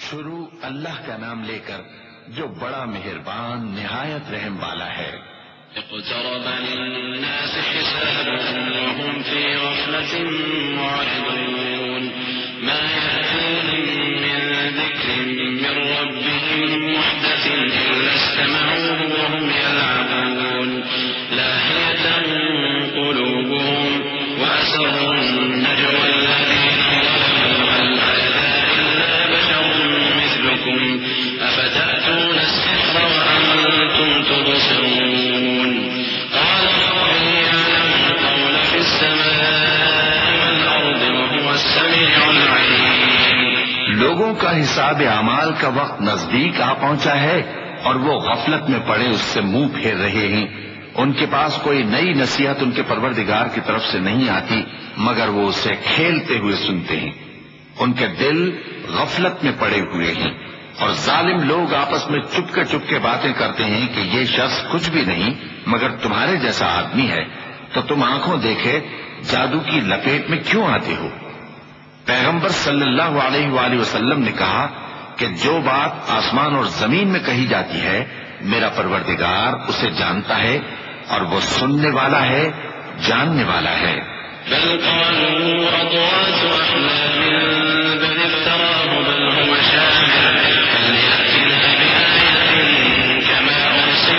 شروع اللہ کا نام لے کر جو بڑا مہربان نہایت رحم والا ہے۔ اقترب للناس حسابهم وهم في غفلة معرضون ما يأتيهم من ذكر من ربهم محدث إلا استمعوه وهم يلعبون لاهية قلوبهم وأسروا النجوى الذين ظلموا هل هذا إلا بشر مثلكم أفتأتون السحر وأنتم تبصرون قال ربي يعلم القول في السماء والأرض وهو السميع العليم۔ لوگوں کا حساب اعمال کا وقت نزدیک آ پہنچا ہے اور وہ غفلت میں پڑے اس سے منہ پھیر رہے ہیں۔ ان کے پاس کوئی نئی نصیحت ان کے پروردگار کی طرف سے نہیں آتی مگر وہ اسے کھیلتے ہوئے سنتے ہیں۔ ان کے دل غفلت میں پڑے ہوئے ہیں اور ظالم لوگ آپس میں چپ کے باتیں کرتے ہیں کہ یہ شخص کچھ بھی نہیں مگر تمہارے جیسا آدمی ہے، تو تم آنکھوں دیکھے جادو کی لپیٹ میں کیوں آتے ہو؟ پیغمبر صلی اللہ علیہ وآلہ وسلم نے کہا کہ جو بات آسمان اور زمین میں کہی جاتی ہے میرا پروردگار اسے جانتا ہے اور وہ سننے والا ہے، جاننے والا ہے۔ بل قالوا أضغاث أحلام بل افتراه بل هو شاعر فليأتنا بآية كما أرسل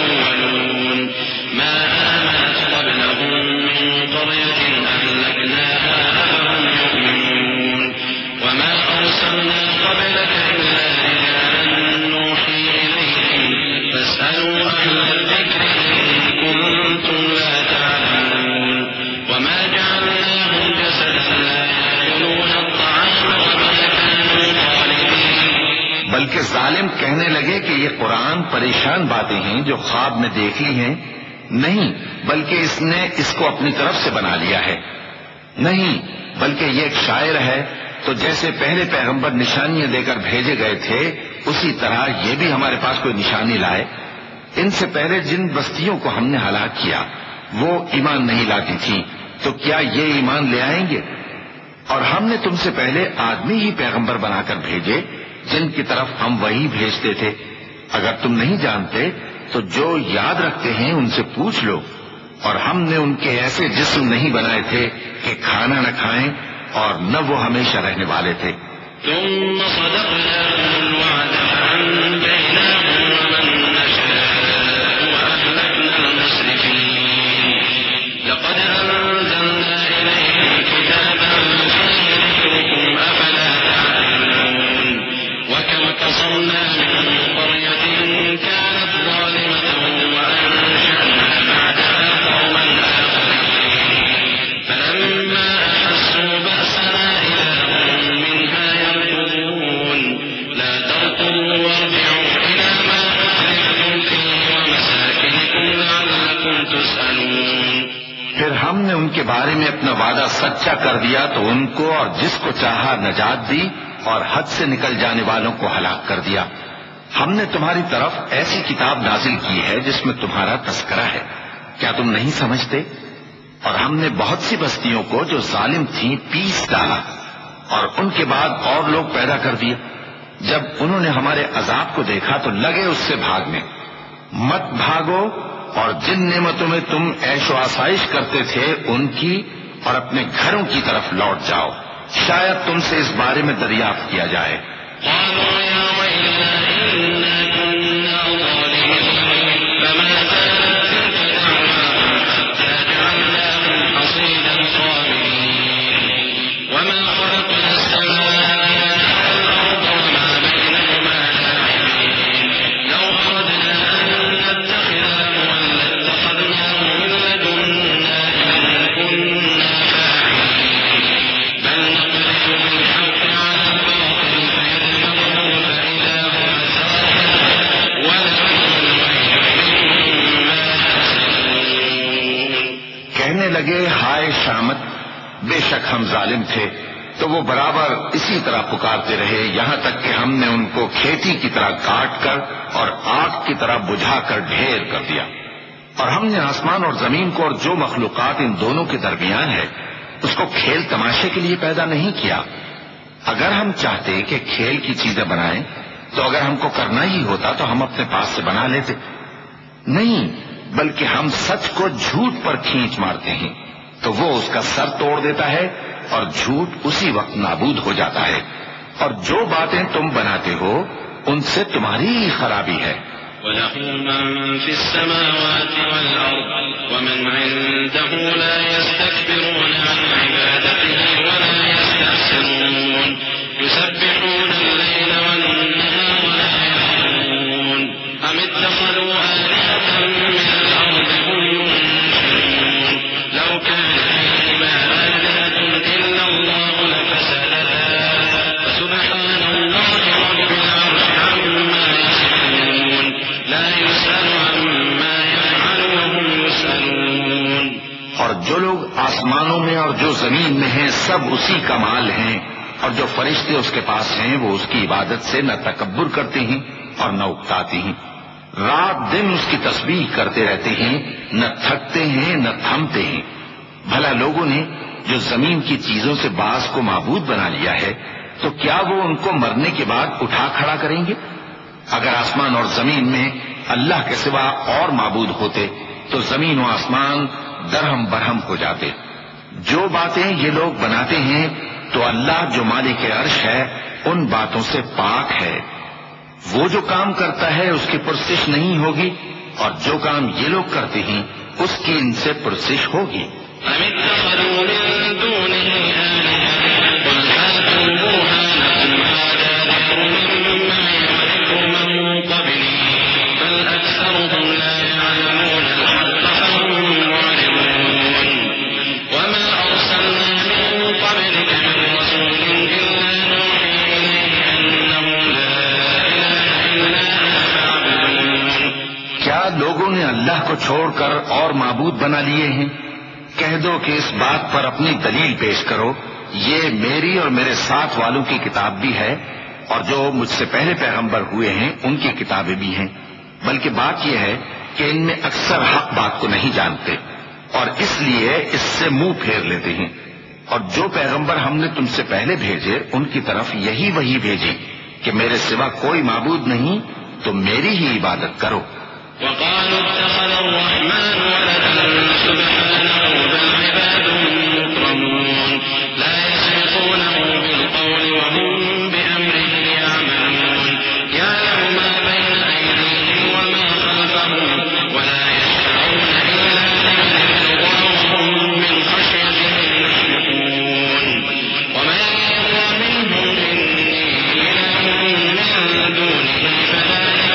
الأولون ما آمنت قبلهم من قرية أهلكناها أفهم يؤمنون وما أرسلنا قبلك إلا رجالا نوحي إليهم فاسألوا أهل الذكر إن كنتم لا تعلمون وما جعلناهم جسدا لا يأكلون الطعام وما كانوا خالدين۔ بلکہ ظالم کہنے لگے کہ یہ قرآن پریشان باتیں ہیں جو خواب میں دیکھ لی ہیں، نہیں بلکہ اس نے اس کو اپنی طرف سے بنا لیا ہے، نہیں بلکہ یہ ایک شاعر ہے۔ تو جیسے پہلے پیغمبر نشانیاں دے کر بھیجے گئے تھے اسی طرح یہ بھی ہمارے پاس کوئی نشانی لائے۔ ان سے پہلے جن بستیوں کو ہم نے ہلاک کیا وہ ایمان نہیں لاتی تھی، تو کیا یہ ایمان لے آئیں گے؟ اور ہم نے تم سے پہلے آدمی ہی پیغمبر بنا کر بھیجے جن کی طرف ہم وہی بھیجتے تھے۔ اگر تم نہیں جانتے تو جو یاد رکھتے ہیں ان سے پوچھ لو۔ اور ہم نے ان کے ایسے جسم نہیں بنائے تھے کہ کھانا نہ کھائیں اور نہ وہ ہمیشہ رہنے والے تھے۔ ثم صدقناهم الوعد فأنجيناهم ومن نشاء وأهلكنا المسرفين لقد أنزلنا إليكم كتابا فيه ذكركم أفلا تعقلون وكم قصمنا من قرية كانت ظالمة وأنشأنا بعدها قوما آخرين فلما أحسوا بأسنا إذا هم منها يركضون لا تركضوا وارجعوا إلى ما أترفتم فيه ومساكنكم لعلكم تسألون۔ پھر ہم نے ان کے بارے میں اپنا وعدہ سچا کر دیا تو ان کو اور جس کو چاہا نجات دی اور حد سے نکل جانے والوں کو ہلاک کر دیا۔ ہم نے تمہاری طرف ایسی کتاب نازل کی ہے جس میں تمہارا تذکرہ ہے، کیا تم نہیں سمجھتے؟ اور ہم نے بہت سی بستیوں کو جو ظالم تھیں پیس ڈالا اور ان کے بعد اور لوگ پیدا کر دیے۔ جب انہوں نے ہمارے عذاب کو دیکھا تو لگے اس سے بھاگنے۔ مت بھاگو اور جن نعمتوں میں تم عیش و آسائش کرتے تھے ان کی اور اپنے گھروں کی طرف لوٹ جاؤ، شاید تم سے اس بارے میں دریافت کیا جائے۔ قالوا يا ويلنا إنا كنا ظالمين فما زالت تلك دعواهم حتى جعلناهم حصيدا خامدين وما خلقنا السماء والأرض وما بينهما لاعبين لو أردنا أن نتخذ لهوا لاتخذناه من لدنا إن كنا فاعلين بل نقذف بالحق على الباطل فيدمغه فإذا هو زاهق ولكم الويل مما تكسبون۔ کہنے لگے ہائے شامت، بے شک ہم ظالم تھے، تو وہ برابر اسی طرح پکارتے رہے یہاں تک کہ ہم نے ان کو کھیتی کی طرح کاٹ کر اور آگ کی طرح بجھا کر ڈھیر کر دیا۔ اور ہم نے آسمان اور زمین کو اور جو مخلوقات ان دونوں کے درمیان ہے اس کو کھیل تماشے کے لیے پیدا نہیں کیا۔ اگر ہم چاہتے کہ کھیل کی چیزیں بنائیں تو اگر ہم کو کرنا ہی ہوتا تو ہم اپنے پاس سے بنا لیتے. نہیں، بلکہ ہم سچ کو جھوٹ پر کھینچ مارتے ہیں تو وہ اس کا سر توڑ دیتا ہے اور جھوٹ اسی وقت نابود ہو جاتا ہے. اور جو باتیں تم بناتے ہو ان سے تمہاری ہی خرابی ہے. وَلَهُ مَن فِي السَّمَاوَاتِ وَالْأَرْضِ وَمَنْ عِندَهُ لَا يَسْتَكْبِرُونَ عَنْ عِبَادَتِهِ وَلَا يَسْتَحْسِرُونَ يُسَبِّحُونَ اللَّيْلَ وَالنَّهَارَ وَلَا يَفْتُرُونَ أَمِ اتَّخَذُوا آلِهَةً مِّنَ الْأَرْضِ هُمْ يُنشِرُونَ لَوْ كَانَ فِيهِمَا آلِهَةٌ إِلَّا اللَّهُ لَفَسَدَتَا فَسُبْحَانَ اللَّهِ رَبِّ الْعَرْشِ عَمَّا يَصِفُونَ لا يسأل عما يفعل وهم يسألون. اور جو لوگ آسمانوں میں اور جو زمین میں ہیں سب اسی کا مال ہیں، اور جو فرشتے اس کے پاس ہیں وہ اس کی عبادت سے نہ تکبر کرتے ہیں اور نہ اکتاتے ہیں. رات دن اس کی تسبیح کرتے رہتے ہیں، نہ تھکتے ہیں نہ تھمتے ہیں. بھلا لوگوں نے جو زمین کی چیزوں سے بعض کو معبود بنا لیا ہے تو کیا وہ ان کو مرنے کے بعد اٹھا کھڑا کریں گے؟ اگر آسمان اور زمین میں اللہ کے سوا اور معبود ہوتے تو زمین و آسمان درہم برہم ہو جاتے. جو باتیں یہ لوگ بناتے ہیں تو اللہ جو مالک عرش ہے ان باتوں سے پاک ہے. وہ جو کام کرتا ہے اس کی پرسش نہیں ہوگی، اور جو کام یہ لوگ کرتے ہیں اس کی ان سے پرسش ہوگی. أَمِ اتَّخَذُوا مِن دُونِهِ آلِهَةً قُلْ هَاتُوا بُرْهَانَكُمْ هَٰذَا ذِكْرٌ مِّمَّا يَعْرِفُ مِن قَبْلِي بَلْ أَكْثَرُهُمْ لَا يَعْلَمُونَ الْحَقَّ فَهُم مُّعْرِضُونَ وَمَا أَرْسَلْنَا مِن قَبْلِكَ مِن رَّسُولٍ إِلَّا نُوحِي إِلَيْهِ أَنَّهُ لَا إِلَٰهَ إِلَّا أَنَا فَاعْبُدُونِ. کیا لوگوں نے اللہ کو چھوڑ کر اور معبود بنا لیے ہیں؟ کہہ دو کہ اس بات پر اپنی دلیل پیش کرو. یہ میری اور میرے ساتھ والوں کی کتاب بھی ہے، اور جو مجھ سے پہلے پیغمبر ہوئے ہیں ان کی کتابیں بھی ہیں. بلکہ بات یہ ہے کہ ان میں اکثر حق بات کو نہیں جانتے اور اس لیے اس سے منہ پھیر لیتے ہیں. اور جو پیغمبر ہم نے تم سے پہلے بھیجے ان کی طرف یہی وحی بھیجی کہ میرے سوا کوئی معبود نہیں تو میری ہی عبادت کرو. وقالوا اتخذ الرحمن ولدا سبحانه بل عباد مكرمون لا يسبقونه بالقول وهم بأمره يعملون يعلم ما بين أيديهم وما خلفهم ولا يشفعون إلا لمن ارتضى وهم من خشيته مشفقون ومن يطع منهم إني إله من دونه فذلك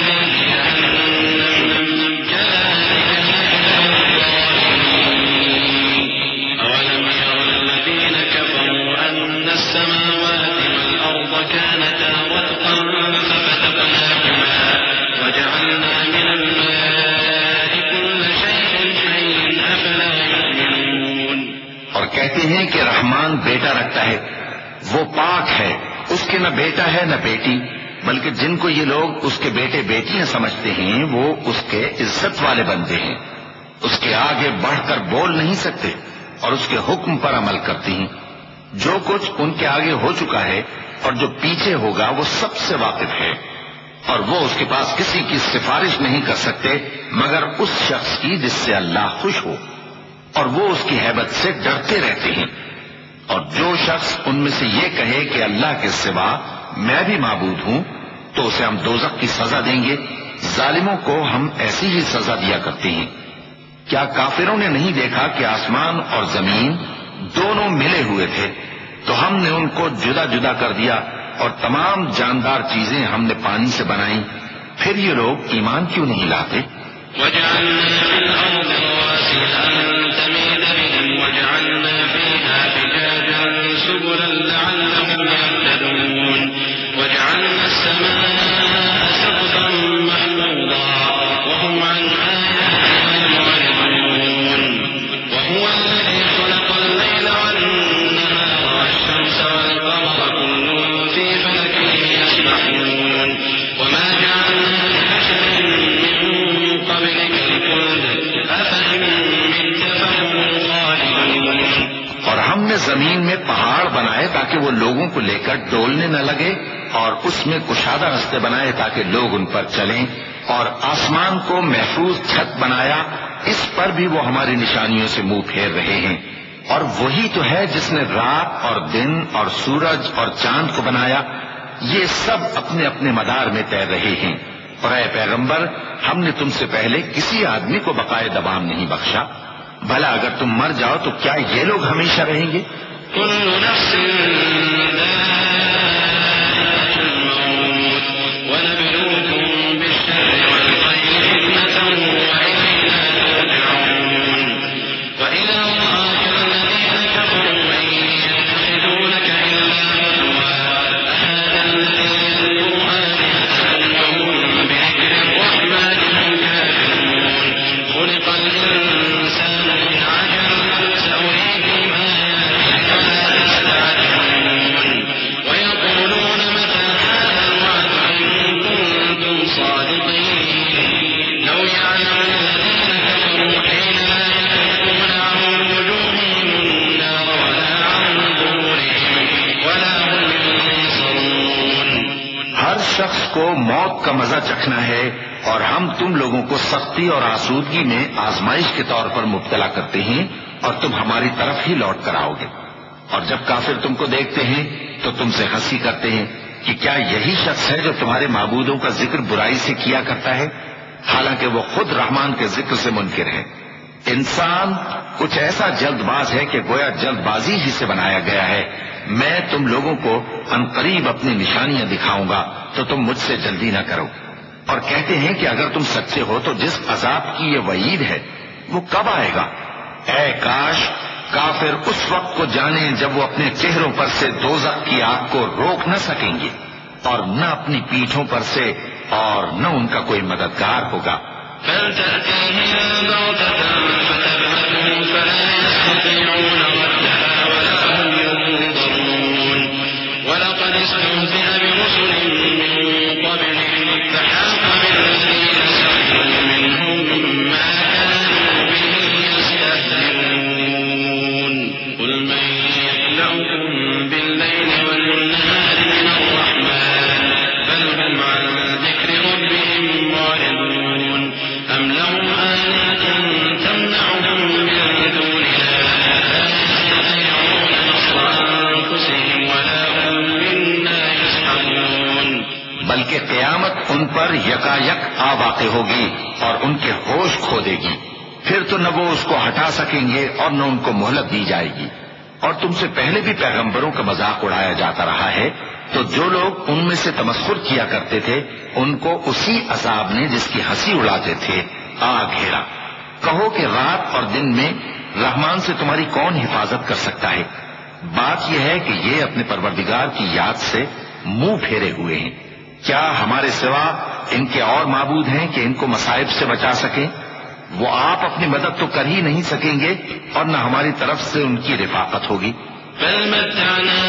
السماوات والأرض كانتا رتقا ففتقناهما وجعلنا من الماء كل شيء حي أفلا يؤمنون. اور کہتے ہیں کہ رحمان بیٹا رکھتا ہے، وہ پاک ہے، اس کے نہ بیٹا ہے نہ بیٹی، بلکہ جن کو یہ لوگ اس کے بیٹے بیٹیاں سمجھتے ہیں وہ اس کے عزت والے بندے ہیں. اس کے آگے بڑھ کر بول نہیں سکتے اور اس کے حکم پر عمل کرتے ہیں. جو کچھ ان کے آگے ہو چکا ہے اور جو پیچھے ہوگا وہ سب سے واقف ہے، اور وہ اس کے پاس کسی کی سفارش نہیں کر سکتے مگر اس شخص کی جس سے اللہ خوش ہو، اور وہ اس کی ہیبت سے ڈرتے رہتے ہیں. اور جو شخص ان میں سے یہ کہے کہ اللہ کے سوا میں بھی معبود ہوں تو اسے ہم دوزخ کی سزا دیں گے. ظالموں کو ہم ایسی ہی سزا دیا کرتے ہیں. کیا کافروں نے نہیں دیکھا کہ آسمان اور زمین دونوں ملے ہوئے تھے تو ہم نے ان کو جدا جدا کر دیا، اور تمام جاندار چیزیں ہم نے پانی سے بنائیں، پھر یہ لوگ ایمان کیوں نہیں لاتے؟ وجعلنا في الأرض رواسي أن تميد بهم وجعلنا فيها فجاجا سبلا لعلهم يهتدون وجعلنا السماء سقفا محفوظا وهم عن آياتها معرضون وهو الذي خلق الليل والنهار والشمس والقمر كل في فلك يسبحون وما جعلنا لبشر من قبلك الخلد أفإن نے زمین میں پہاڑ بنائے تاکہ وہ لوگوں کو لے کر ڈولنے نہ لگے، اور اس میں کشادہ رستے بنائے تاکہ لوگ ان پر چلیں، اور آسمان کو محفوظ چھت بنایا، اس پر بھی وہ ہماری نشانیوں سے منہ پھیر رہے ہیں۔ اور وہی تو ہے جس نے رات اور دن اور سورج اور چاند کو بنایا، یہ سب اپنے اپنے مدار میں تیر رہے ہیں۔ اور اے پیغمبر، ہم نے تم سے پہلے کسی آدمی کو بقائے دوام نہیں بخشا، بھلا اگر تم مر جاؤ تو کیا یہ لوگ ہمیشہ رہیں گے؟ كل نفس ذائقة الموت ونبلوكم بالشر والخير فتنة وإلينا ترجعون وإذا رآك الذين كفروا إن يتخذونك إلا هزوا أهذا الذي يذكر آلهتهم وهم بذكر الرحمن هم كافرون خلق الإنسان من عجل سأريكم آياتي فلا تستعجلون ويقولون متى هذا الوعد إن كنتم صادقين لو يعلم الذين كفروا حين لا يكفون عن وجوههم النار ولا عن ظهورهم ولا هم ينصرون۔ ہر شخص کو موت کا مزہ چکھنا ہے، اور ہم تم لوگوں کو سختی اور آسودگی میں آزمائش کے طور پر مبتلا کرتے ہیں، اور تم ہماری طرف ہی لوٹ کر آؤ گے۔ اور جب کافر تم کو دیکھتے ہیں تو تم سے ہنسی کرتے ہیں کہ کیا یہی شخص ہے جو تمہارے معبودوں کا ذکر برائی سے کیا کرتا ہے، حالانکہ وہ خود رحمان کے ذکر سے منکر ہے۔ انسان کچھ ایسا جلد باز ہے کہ گویا جلد بازی ہی سے بنایا گیا ہے۔ میں تم لوگوں کو عنقریب اپنی نشانیاں دکھاؤں گا تو تم مجھ سے جلدی نہ کرو۔ اور کہتے ہیں کہ اگر تم سچے ہو تو جس عذاب کی یہ وعید ہے وہ کب آئے گا؟ اے کاش کافر اس وقت کو جانیں جب وہ اپنے چہروں پر سے دوزخ کی آگ کو روک نہ سکیں گے، اور نہ اپنی پیٹھوں پر سے، اور نہ ان کا کوئی مددگار ہوگا۔ بل تأتيهم بغتة فتبهتهم فلا يستطيعون ردها ولا هم ينظرون ولقد استهزئ برسل من قبلهم فحاق بالذين سخروا منهم ما كانوا به يستهزئون قل من يكلؤكم بالليل والنهار من الرحمن بل هم عن ذكر ربهم معرضون أم لهم آلهة تمنعهم من دوننا لا يستطيعون نصر أنفسهم ولا هم منا يسحبون۔ بلکہ قیامت ان پر یکایک آ واقع ہوگی اور ان کے ہوش کھو دے گی، پھر تو نہ وہ اس کو ہٹا سکیں گے اور نہ ان کو مہلت دی جائے گی۔ اور تم سے پہلے بھی پیغمبروں کا مذاق اڑایا جاتا رہا ہے، تو جو لوگ ان میں سے تمسخر کیا کرتے تھے ان کو اسی عذاب نے جس کی ہنسی اڑاتے تھے آ گھیرا۔ کہو کہ رات اور دن میں رحمان سے تمہاری کون حفاظت کر سکتا ہے؟ بات یہ ہے کہ یہ اپنے پروردگار کی یاد سے منہ پھیرے ہوئے ہیں۔ کیا ہمارے سوا ان کے اور معبود ہیں کہ ان کو مصائب سے بچا سکیں؟ وہ آپ اپنی مدد تو کر ہی نہیں سکیں گے، اور نہ ہماری طرف سے ان کی رفاقت ہوگی۔ بل متعنا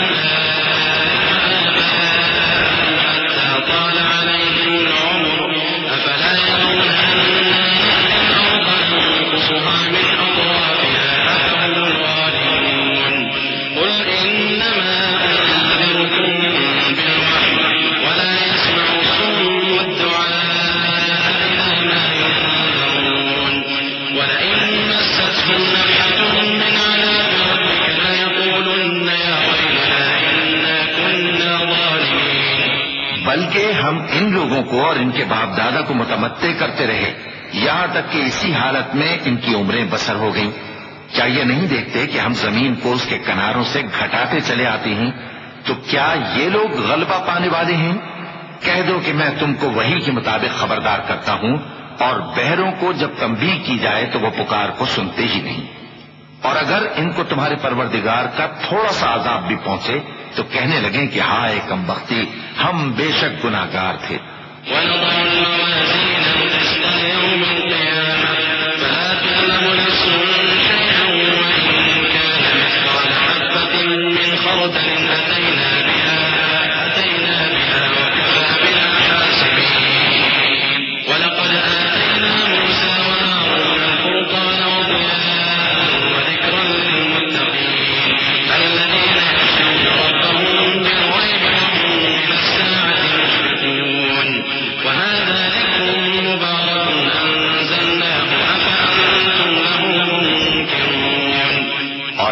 حتى طال عليهم العمر أفلا يرون أن الأرض ننقصها من أطرافها أفهم الغالبون قل إنما أنذركم بالوحي ولا يسمع الصم الدعاء إذا ما ينذرون ولئن مستهم نفحة من عذاب ربك ليقولن يا ويلنا إنا كنا ظالمين۔ بلکہ ہم ان لوگوں کو اور ان کے باپ دادا کو متمتع کرتے رہے یہاں تک کہ اسی حالت میں ان کی عمریں بسر ہو گئیں۔ کیا یہ نہیں دیکھتے کہ ہم زمین کو اس کے کناروں سے گھٹاتے چلے آتے ہیں؟ تو کیا یہ لوگ غلبہ پانے والے ہیں؟ کہہ دو کہ میں تم کو وحی کے مطابق خبردار کرتا ہوں، اور بہروں کو جب تنبیہ کی جائے تو وہ پکار کو سنتے ہی نہیں۔ اور اگر ان کو تمہارے پروردگار کا تھوڑا سا عذاب بھی پہنچے تو کہنے لگیں کہ ہائے کم بختی، ہم بے شک گناہگار تھے۔ ونضع الموازين القسط ليوم القيامة فلا تظلم نفس شيئا وإن كان مثقال حبة من خردل أتينا بها وكفى بنا حاسبين ولقد آتينا موسى وهارون الفرقان وضياء وذكرا للمتقين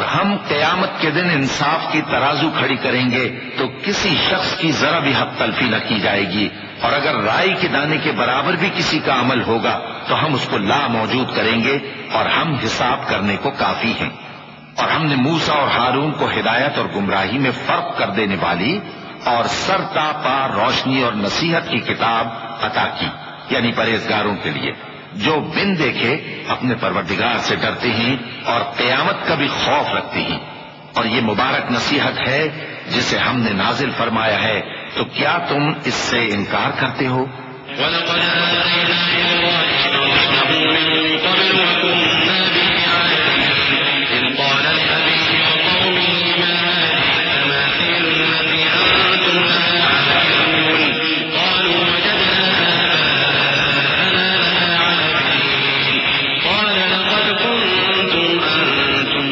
ہم قیامت کے دن انصاف کی ترازو کھڑی کریں گے تو کسی شخص کی ذرا بھی حق تلفی نہ کی جائے گی، اور اگر رائی کے دانے کے برابر بھی کسی کا عمل ہوگا تو ہم اس کو لا موجود کریں گے، اور ہم حساب کرنے کو کافی ہیں۔ اور ہم نے موسیٰ اور ہارون کو ہدایت اور گمراہی میں فرق کر دینے والی اور سر تا پا روشنی اور نصیحت کی کتاب عطا کی، یعنی پرہیزگاروں کے لیے جو بن دیکھے اپنے پروردگار سے ڈرتے ہیں اور قیامت کا بھی خوف رکھتے ہیں۔ اور یہ مبارک نصیحت ہے جسے ہم نے نازل فرمایا ہے، تو کیا تم اس سے انکار کرتے ہو؟ وَلَقَدْ آتَيْنَا إِبْرَاهِيمَ رُشْدَهُ مِن قَبْلُ وَكُنَّا بِهِ عَالِمِينَ إِذْ قَالَ لِأَبِيهِ وَقَوْمِهِ مَا هَٰذِهِ التَّمَاثِيلُ الَّتِي أَنتُمْ لَهَا عَاكِفُونَ قَالُوا وَجَدْنَا آبَاءَنَا لَهَا عَابِدِينَ قَالَ لَقَدْ كُنتُمْ أَنتُمْ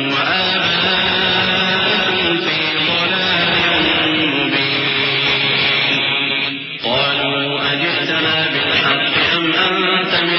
وَآبَاؤُكُمْ فِي ضَلَالٍ مُّبِينٍ قَالُوا أَجِئْتَنَا بِالْحَقِّ أَمْ أَنتَ مِنَ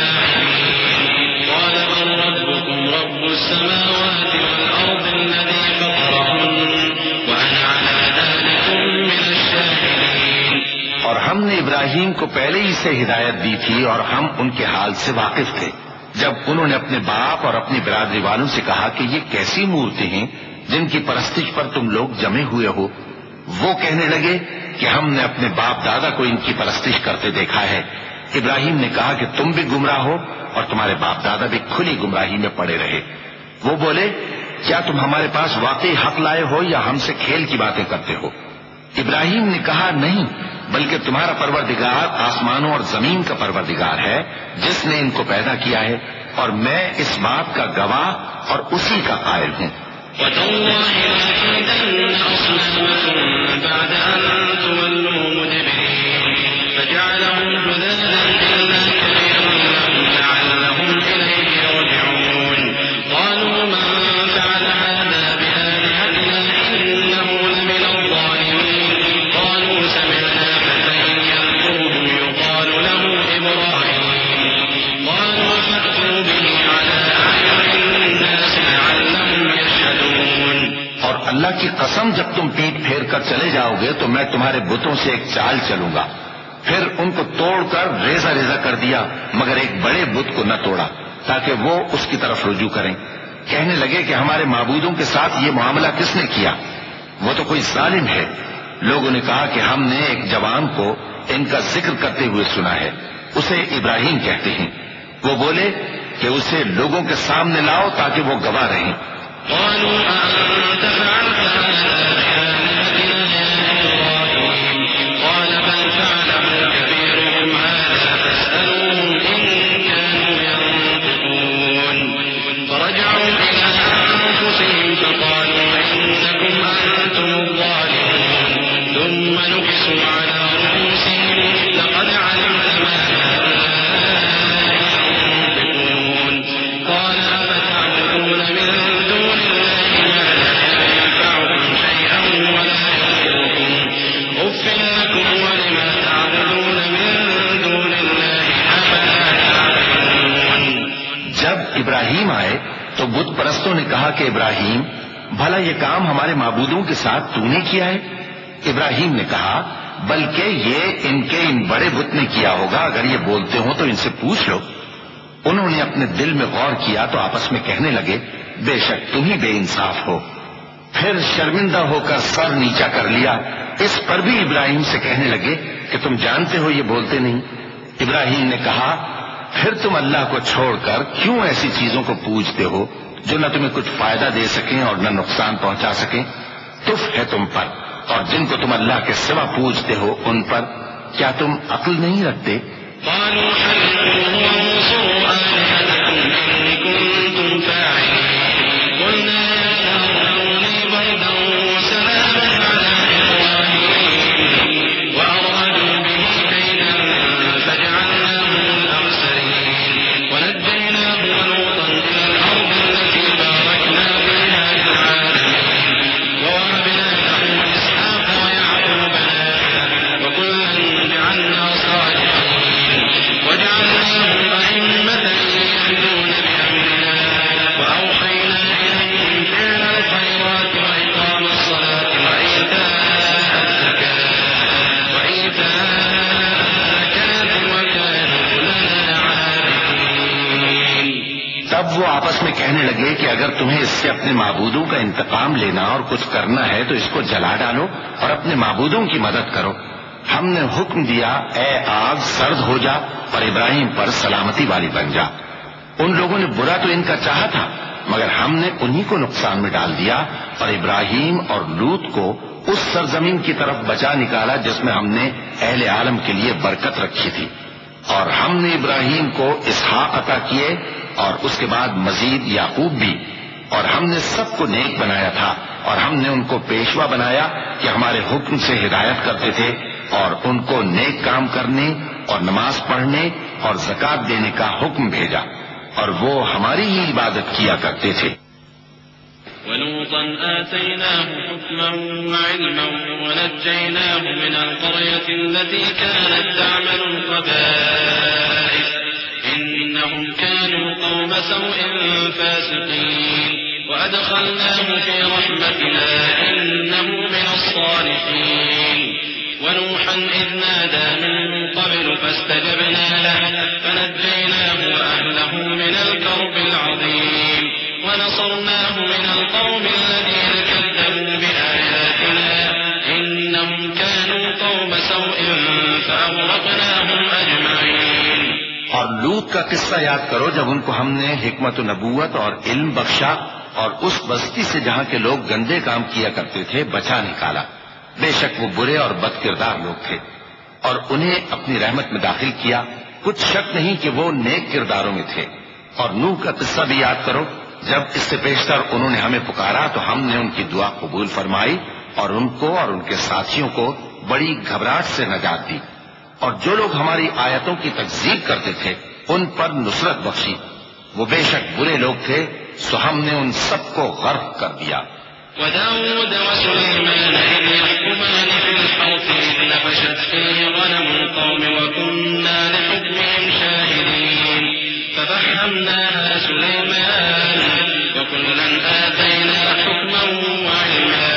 اللاعبين قال بل ربكم رب السماوات والأرض الذي فطرهن وأنا على ذلك من الشاهدين۔ اور ہم نے ابراہیم کو پہلے ہی سے ہدایت دی تھی اور ہم ان کے حال سے واقف تھے جب انہوں نے اپنے باپ اور اپنی برادری والوں سے کہا کہ یہ کیسی مورتیں ہیں جن کی پرستش پر تم لوگ جمے ہوئے ہو۔ وہ کہنے لگے کہ ہم نے اپنے باپ دادا کو ان کی پرستش کرتے دیکھا ہے۔ ابراہیم نے کہا کہ تم بھی گمراہ ہو اور تمہارے باپ دادا بھی کھلی گمراہی میں پڑے رہے۔ وہ بولے کیا تم ہمارے پاس واقعی حق لائے ہو یا ہم سے کھیل کی باتیں کرتے ہو؟ ابراہیم نے کہا نہیں، بلکہ تمہارا پروردگار آسمانوں اور زمین کا پروردگار ہے جس نے ان کو پیدا کیا ہے، اور میں اس بات کا گواہ اور اسی کا قائل ہوں۔ وَتَاللَّهِ لَأَكِيدَنَّ أَصْنَامَكُمْ بَعْدَ أَن تُوَلُّوا مُدْبِرِينَ فَجَعَلَهُمْ جُذَاذًا إِلَّا كَبِيرًا لَّهُمْ لَعَلَّهُمْ إِلَيْهِ يَرْجِعُونَ قَالُوا مَن فَعَلَ هَٰذَا بِآلِهَتِنَا إِنَّهُ لَمِنَ الظَّالِمِينَ قَالُوا سَمِعْنَا فَتًى يَذْكُرُهُمْ يُقَالُ لَهُ إِبْرَاهِيمُ قَالُوا فَأْتُوا بِهِ عَلَىٰ أَعْيُنِ النَّاسِ لَعَلَّهُمْ يَشْهَدُونَ۔ اور اللہ کی قسم جب تم پیٹ پھیر کر چلے جاؤ گے تو میں تمہارے بتوں سے ایک چال چلوں گا۔ پھر ان کو توڑ کر ریزہ ریزہ کر دیا، مگر ایک بڑے بت کو نہ توڑا تاکہ وہ اس کی طرف رجوع کریں۔ کہنے لگے کہ ہمارے معبودوں کے ساتھ یہ معاملہ کس نے کیا؟ وہ تو کوئی ظالم ہے۔ لوگوں نے کہا کہ ہم نے ایک جوان کو ان کا ذکر کرتے ہوئے سنا ہے، اسے ابراہیم کہتے ہیں۔ وہ بولے کہ اسے لوگوں کے سامنے لاؤ تاکہ وہ گواہ رہیں۔ قالوا أأنت فعلت هذا بآلهتنا يا إبراهيم قال بل فعله كبيرهم هذا فاسألوهم إن كانوا ينطقون فرجعوا إلى أنفسهم فقالوا إنكم أنتم الظالمون ثم نكسوا على رؤوسهم لقد علمت ما هؤلاء ينطقون قال أفتعبدون من دون الله ما لا ينفعكم شيئا ولا يضركم أف لكم ولما تعبدون من دون الله أفلا تعقلون۔ جب ابراہیم آئے تو بت پرستوں نے کہا کہ ابراہیم بھلا یہ کام ہمارے معبودوں کے ساتھ تو نے کیا ہے؟ ابراہیم نے کہا بلکہ یہ ان کے ان بڑے بت نے کیا ہوگا، اگر یہ بولتے ہوں تو ان سے پوچھ لو۔ انہوں نے اپنے دل میں غور کیا تو آپس میں کہنے لگے بے شک تم ہی بے انصاف ہو۔ پھر شرمندہ ہو کر سر نیچا کر لیا۔ اس پر بھی ابراہیم سے کہنے لگے کہ تم جانتے ہو یہ بولتے نہیں۔ ابراہیم نے کہا پھر تم اللہ کو چھوڑ کر کیوں ایسی چیزوں کو پوجتے ہو جو نہ تمہیں کچھ فائدہ دے سکیں اور نہ نقصان پہنچا سکیں؟ تف ہے تم پر اور جن کو تم اللہ کے سوا پوجتے ہو ان پر، کیا تم عقل نہیں رکھتے؟ قالوا حرقوه وانصروا آلهتكم إن كنتم فاعلين قلنا يا نار كوني بردا وسلاما على إبراهيم وأرادوا به كيدا فجعلناهم الأخسرين ونجيناه ولوطا إلى الأرض التي باركنا فيها للعالمين ووهبنا له إسحاق ويعقوب نافلة وكلا جعلنا صالحين وجعلناهم أئمة آپس میں کہنے لگے کہ اگر تمہیں اس سے اپنے معبودوں کا انتقام لینا اور کچھ کرنا ہے تو اس کو جلا ڈالو اور اپنے معبودوں کی مدد کرو۔ ہم نے حکم دیا اے آگ سرد ہو جا اور ابراہیم پر سلامتی والی بن جا۔ ان لوگوں نے برا تو ان کا چاہا تھا مگر ہم نے انہی کو نقصان میں ڈال دیا اور ابراہیم اور لوط کو اس سرزمین کی طرف بچا نکالا جس میں ہم نے اہل عالم کے لیے برکت رکھی تھی۔ اور ہم نے ابراہیم کو اسحاق عطا کیے اور اس کے بعد مزید یعقوب بھی، اور ہم نے سب کو نیک بنایا تھا اور ہم نے ان کو پیشوا بنایا کہ ہمارے حکم سے ہدایت کرتے تھے اور ان کو نیک کام کرنے اور نماز پڑھنے اور زکات دینے کا حکم بھیجا اور وہ ہماری ہی عبادت کیا کرتے تھے۔ ولوطا آتيناه حكما وعلما ونجيناه من القرية التي كانت تعمل الخبائث إنهم كانوا قوم سوء فاسقين وأدخلناه في رحمتنا إنه من الصالحين ونوحا إذ نادى من قبل فاستجبنا له فنجيناه وأهله من الكرب العظيم ونصرناه من القوم الذين كذبوا بآياتنا إنهم كانوا قوم سوء فأغرقناهم أجمعين۔ اور لوط کا قصہ یاد کرو جب ان کو ہم نے حکمت و نبوت اور علم بخشا اور اس بستی سے جہاں کے لوگ گندے کام کیا کرتے تھے بچا نکالا۔ بے شک وہ برے اور بد کردار لوگ تھے اور انہیں اپنی رحمت میں داخل کیا، کچھ شک نہیں کہ وہ نیک کرداروں میں تھے۔ اور نوح کا قصہ بھی یاد کرو جب اس سے پیشتر انہوں نے ہمیں پکارا تو ہم نے ان کی دعا قبول فرمائی اور ان کو اور ان کے ساتھیوں کو بڑی گھبراہٹ سے نجات دی، اور جو لوگ ہماری آیتوں کی تکذیب کرتے تھے ان پر نصرت بخشی۔ وہ بے شک برے لوگ تھے سو ہم نے ان سب کو غرق کر دیا۔ وداود وسليمان إذ يحكمان في الحرث إذ نفشت فيه غنم القوم وكنا لحكمهم شاهدين ففهمناها سليمان وكلا آتينا حكما وعلما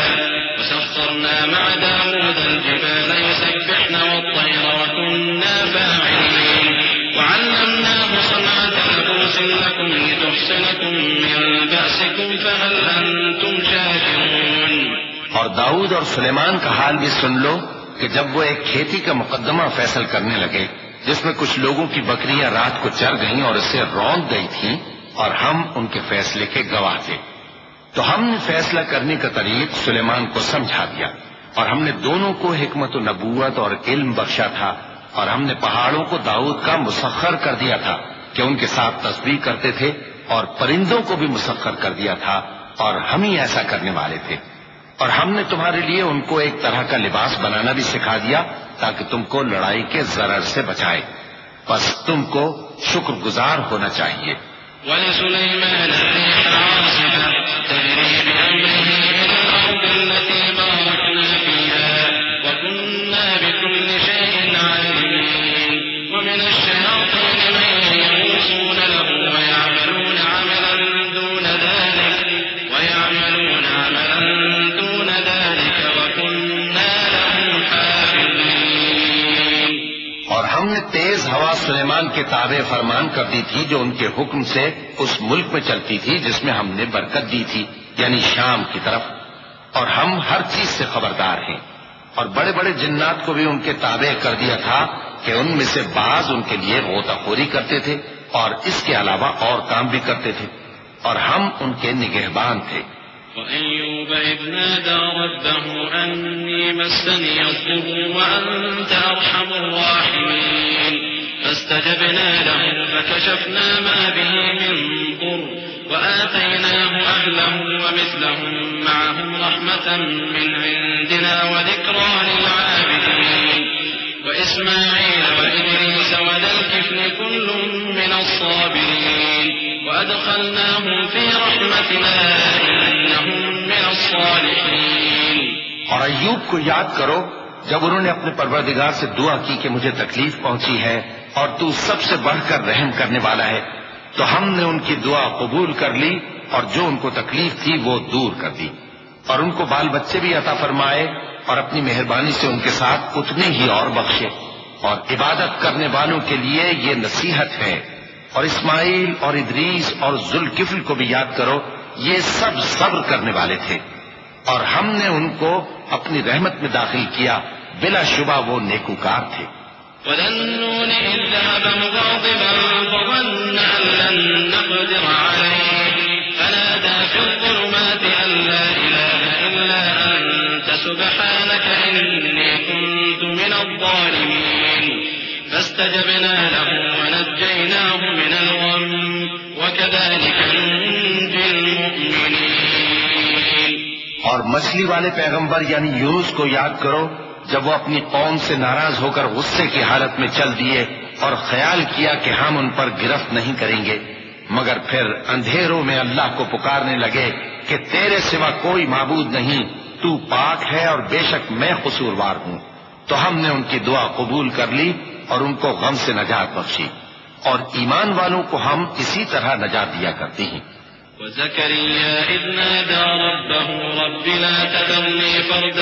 وسخرنا مع داود الجبال يسبحن والطير وكنا فاعلين وعلمناه صنعة لبوس لكم لتحصنكم من بأسكم فهل أنتم شاكرون۔ اور داؤد اور سلیمان کا حال بھی سن لو کہ جب وہ ایک کھیتی کا مقدمہ فیصل کرنے لگے جس میں کچھ لوگوں کی بکریاں رات کو چر گئیں اور اسے رونق گئی تھیں اور ہم ان کے فیصلے کے گواہ تھے، تو ہم نے فیصلہ کرنے کا طریق سلیمان کو سمجھا دیا اور ہم نے دونوں کو حکمت و نبوت اور علم بخشا تھا، اور ہم نے پہاڑوں کو داؤد کا مسخر کر دیا تھا کہ ان کے ساتھ تسبیح کرتے تھے، اور پرندوں کو بھی مسخر کر دیا تھا اور ہم ہی ایسا کرنے والے تھے، اور ہم نے تمہارے لیے ان کو ایک طرح کا لباس بنانا بھی سکھا دیا تاکہ تم کو لڑائی کے ضرر سے بچائے، بس تم کو شکر گزار ہونا چاہیے۔ ولسليمان الريح عاصفة تجري بأمره إلى الأرض التي باركنا فيها وكنا بكل شيء عالمين ومن الشياطين من يغوصون له ويعملون عملا دون ذلك وكنا لهم حافظين۔ اور ہم نے تیز ہوا سلیمان کے تابع فرمان کر دی تھی جو ان کے حکم سے اس ملک میں چلتی تھی جس میں ہم نے برکت دی تھی، یعنی شام کی طرف، اور ہم ہر چیز سے خبردار ہیں۔ اور بڑے بڑے جنات کو بھی ان کے تابع کر دیا تھا کہ ان میں سے بعض ان کے لیے غوطہ خوری کرتے تھے اور اس کے علاوہ اور کام بھی کرتے تھے، اور ہم ان کے نگہبان تھے۔ وأيوب إذ نادى ربه أني مسني الضر وأنت أرحم الراحمين فاستجبنا له فكشفنا ما به من ضر وآتيناه أهله ومثلهم معهم رحمة من عندنا وذكرى للعابدين وإسماعيل وإدريس وذا الكفل كل من الصابرين وأدخلناهم في رحمتنا إنهم من الصالحين۔ اور ایوب کو یاد کرو جب انہوں نے اپنے پروردگار سے دعا کی کہ مجھے تکلیف پہنچی ہے اور تو سب سے بڑھ کر رحم کرنے والا ہے، تو ہم نے ان کی دعا قبول کر لی اور جو ان کو تکلیف تھی وہ دور کر دی، اور ان کو بال بچے بھی عطا فرمائے اور اپنی مہربانی سے ان کے ساتھ اتنے ہی اور بخشے۔ اور عبادت کرنے والوں کے لیے یہ نصیحت ہے اور اسماعیل اور ادریس اور ذوالکفل کو بھی یاد کرو، یہ سب صبر کرنے والے تھے، اور ہم نے ان کو اپنی رحمت میں داخل کیا، بلا شبہ وہ نیکوکار تھے۔ وَذَا النُّونِ إِذْ ذَهَبَ مُغَاضِبًا فَظَنَّ أَن لَّن نَّقْدِرَ عَلَيْهِ فَنَادَىٰ فِي الظُّلُمَاتِ أَن لَّا إِلَٰهَ إِلَّا أَنتَ سُبْحَانَكَ إِنِّي كُنتُ مِنَ الظَّالِمِينَ فَاسْتَجَبْنَا لَهُ وَنَجَّيْنَاهُ مِنَ الْغَمِّ وَكَذَٰلِكَ نُنجِي الْمُؤْمِنِينَ۔ اور مچھلی والے پیغمبر یعنی یونس کو یاد کرو، جب وہ اپنی قوم سے ناراض ہو کر غصے کی حالت میں چل دیے اور خیال کیا کہ ہم ان پر گرفت نہیں کریں گے، مگر پھر اندھیروں میں اللہ کو پکارنے لگے کہ تیرے سوا کوئی معبود نہیں، تو پاک ہے اور بے شک میں قصوروار ہوں، تو ہم نے ان کی دعا قبول کر لی اور ان کو غم سے نجات بخشی، اور ایمان والوں کو ہم اسی طرح نجات دیا کرتے ہیں۔ وَزَكَرِيَّا إِذْ نَادَىٰ رَبَّهُ رَبِّ لَا تَذَرْنِي فَرْدًا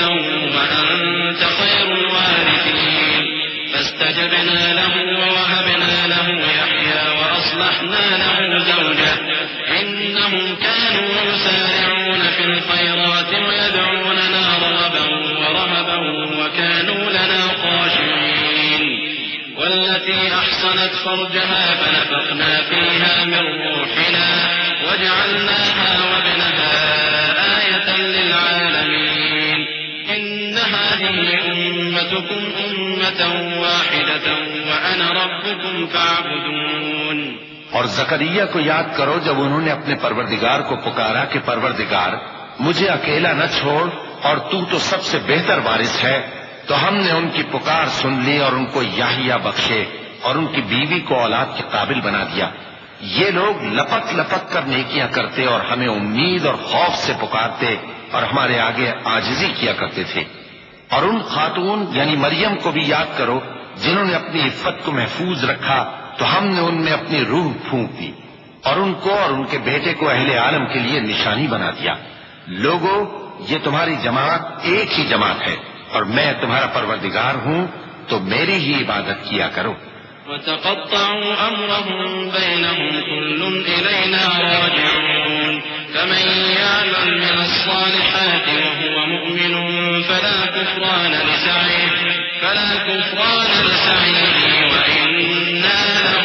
وَأَنتَ خَيْرُ الْوَارِثِينَ فَاسْتَجَبْنَا لَهُ وَوَهَبْنَا لَهُ يَحْيَىٰ وَأَصْلَحْنَا لَهُ زَوْجَهُ إِنَّهُمْ كَانُوا يُسَارِعُونَ فِي الْخَيْرَاتِ وَيَدْعُونَنَا رَغَبًا وَرَهَبًا وَكَانُوا لَنَا خَاشِعِينَ وَالَّتِي أَحْصَنَتْ فَرْجَهَا فَنَفَخْنَا فِيهَا مِن رُّوحِنَا وَجَعَلْنَاهَا وَابْنَهَا آيَةً لِّلْعَالَمِينَ إِنَّ هَٰذِهِ أُمَّتُكُمْ أُمَّةً وَاحِدَةً وَأَنَا رَبُّكُمْ فَاعْبُدُونِ۔ اور زکریا کو یاد کرو جب انہوں نے اپنے پروردگار کو پکارا کہ پروردگار مجھے اکیلا نہ چھوڑ اور تو سب سے بہتر وارث ہے، تو ہم نے ان کی پکار سن لی اور ان کو یحییٰ بخشے اور ان کی بیوی کو اولاد کے قابل بنا دیا۔ یہ لوگ لپک لپک کر نیکیاں کرتے اور ہمیں امید اور خوف سے پکارتے اور ہمارے آگے عاجزی کیا کرتے تھے۔ اور ان خاتون یعنی مریم کو بھی یاد کرو جنہوں نے اپنی عفت کو محفوظ رکھا، تو ہم نے ان میں اپنی روح پھونک دی اور ان کو اور ان کے بیٹے کو اہل عالم کے لیے نشانی بنا دیا۔ لوگوں، یہ تمہاری جماعت ایک ہی جماعت ہے اور میں تمہارا پروردگار ہوں، تو میری ہی عبادت کیا کرو۔ وَتَقَطَّعُوا أَمْرَهُم بَيْنَهُمْ كُلٌّ إِلَيْنَا رَاجِعُونَ فَمَن يَعْمَلْ مِنَ الصَّالِحَاتِ وَهُوَ مُؤْمِنٌ فَلَا كُفْرَانَ لِسَعْيِهِ وَإِنَّا لَهُ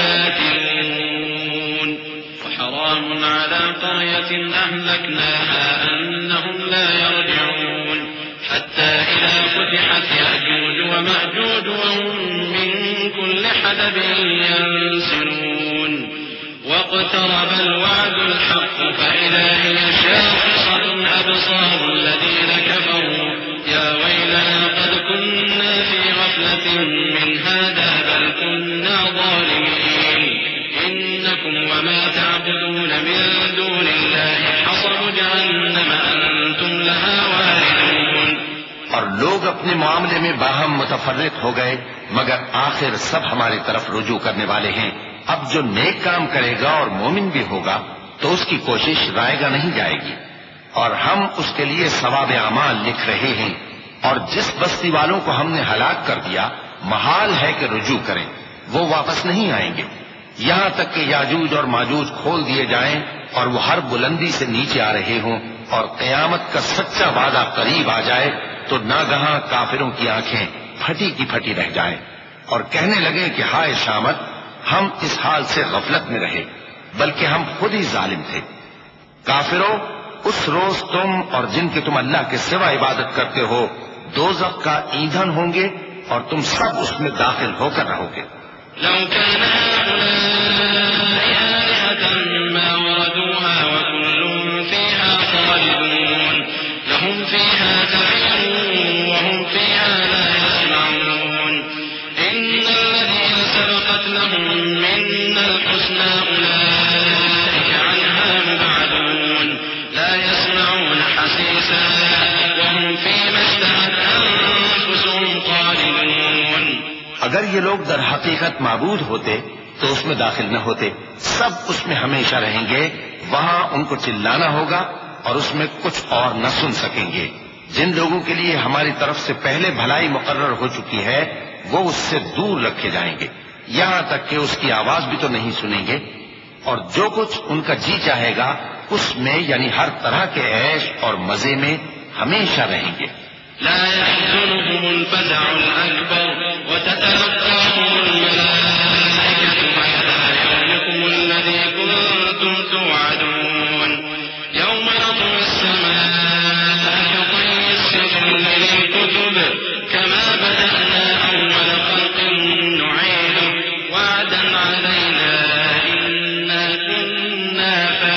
كَاتِبُونَ وَحَرَامٌ عَلَىٰ قَرْيَةٍ أَهْلَكْنَاهَا أَنَّهُمْ لَا يَرْجِعُونَ حَتَّىٰ إِذَا فُتِحَتْ يَأْجُوجُ وَمَأْجُوجُ وَهُم مِّن كُلِّ حَدَبٍ يَنسِلُونَ وَاقْتَرَبَ الْوَعْدُ الْحَقُّ فَإِذَا هِيَ شَاخِصَةٌ أَبْصَارُ الَّذِينَ كَفَرُوا يَا وَيْلَنَا قَدْ كُنَّا فِي غَفْلَةٍ مِّنْ هَٰذَا بَلْ كُنَّا ظَالِمِينَ إِنَّكُمْ وَمَا تَعْبُدُونَ مِن دُونِ اللَّهِ حَصَبُ جَهَنَّمَ أَنتُمْ لَهَا وَارِدُونَ۔ اور لوگ اپنے معاملے میں باہم متفرق ہو گئے، مگر آخر سب ہماری طرف رجوع کرنے والے ہیں۔ اب جو نیک کام کرے گا اور مومن بھی ہوگا تو اس کی کوشش رائے گا نہیں جائے گی، اور ہم اس کے لیے ثواب اعمال لکھ رہے ہیں۔ اور جس بستی والوں کو ہم نے ہلاک کر دیا محال ہے کہ رجوع کریں، وہ واپس نہیں آئیں گے یہاں تک کہ یاجوج اور ماجوج کھول دیے جائیں اور وہ ہر بلندی سے نیچے آ رہے ہوں اور قیامت کا سچا وعدہ قریب آ جائے تو ناگہاں کافروں کی آنکھیں پھٹی کی پھٹی رہ جائیں اور کہنے لگے کہ ہائے شامت، ہم اس حال سے غفلت میں رہے بلکہ ہم خود ہی ظالم تھے۔ کافروں، اس روز تم اور جن کی تم اللہ کے سوا عبادت کرتے ہو دوزخ کا ایندھن ہوں گے اور تم سب اس میں داخل ہو کر رہو گے۔ لو كان هؤلاء آلهة ما وردوها وكل فيها خالدون لهم فيها زفير وهم فيها لا يسمعون إن الذين سبقت لهم منا الحسنى أولئك عنها مبعدون لا يسمعون حسيسها وهم فيما اشتهت أنفسهم خالدون۔ اگر یہ لوگ در حقیقت معبود ہوتے تو اس میں داخل نہ ہوتے، سب اس میں ہمیشہ رہیں گے، وہاں ان کو چلانا ہوگا اور اس میں کچھ اور نہ سن سکیں گے۔ جن لوگوں کے لیے ہماری طرف سے پہلے بھلائی مقرر ہو چکی ہے وہ اس سے دور رکھے جائیں گے، یہاں تک کہ اس کی آواز بھی تو نہیں سنیں گے، اور جو کچھ ان کا جی چاہے گا اس میں یعنی ہر طرح کے عیش اور مزے میں ہمیشہ رہیں گے۔ لا يحزنهم الفزع الأكبر وتتلقاهم الملائكة هذا يومكم الذي كنتم توعدون يوم نطوي السماء كطي السجل للكتب كما بدأنا أول خلق نعيده وعدا علينا إنا كنا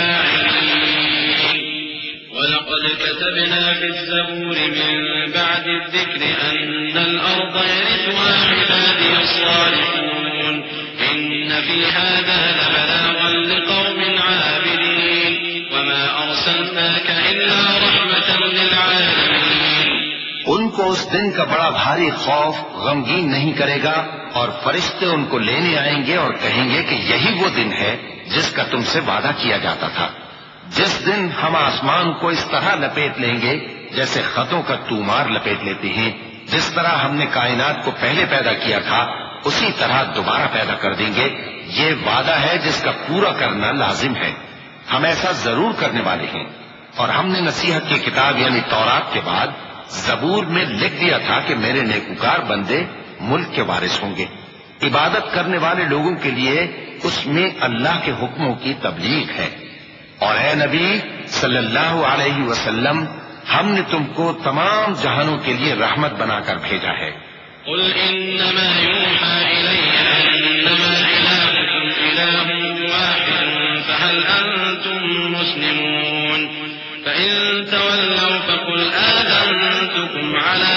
فاعلين ولقد كتبنا في الزبور من بعد الذكر أن الأرض يرثها عبادي الصالحون إن في هذا لبلاغا لقوم عابدين وما أرسلناك إلا رحمة للعالمين۔ ان کو اس دن کا بڑا بھاری خوف غمگین نہیں کرے گا، اور فرشتے ان کو لینے آئیں گے اور کہیں گے کہ یہی وہ دن ہے جس کا تم سے وعدہ کیا جاتا تھا، جس دن ہم آسمان کو اس طرح لپیٹ لیں گے جیسے خطوں کا تومار لپیٹ لیتے ہیں، جس طرح ہم نے کائنات کو پہلے پیدا کیا تھا اسی طرح دوبارہ پیدا کر دیں گے۔ یہ وعدہ ہے جس کا پورا کرنا لازم ہے، ہم ایسا ضرور کرنے والے ہیں۔ اور ہم نے نصیحت کی کتاب یعنی تورات کے بعد زبور میں لکھ دیا تھا کہ میرے نیکوکار بندے ملک کے وارث ہوں گے۔ عبادت کرنے والے لوگوں کے لیے اس میں اللہ کے حکموں کی تبلیغ ہے۔ اور اے نبی صلی اللہ علیہ وسلم، ہم نے تم کو تمام جہانوں کے لیے رحمت بنا کر بھیجا ہے۔ قل انما يوحى الي انما الهكم اله واحد فهل انتم مسلمون فان تولوا فقل آذنتكم على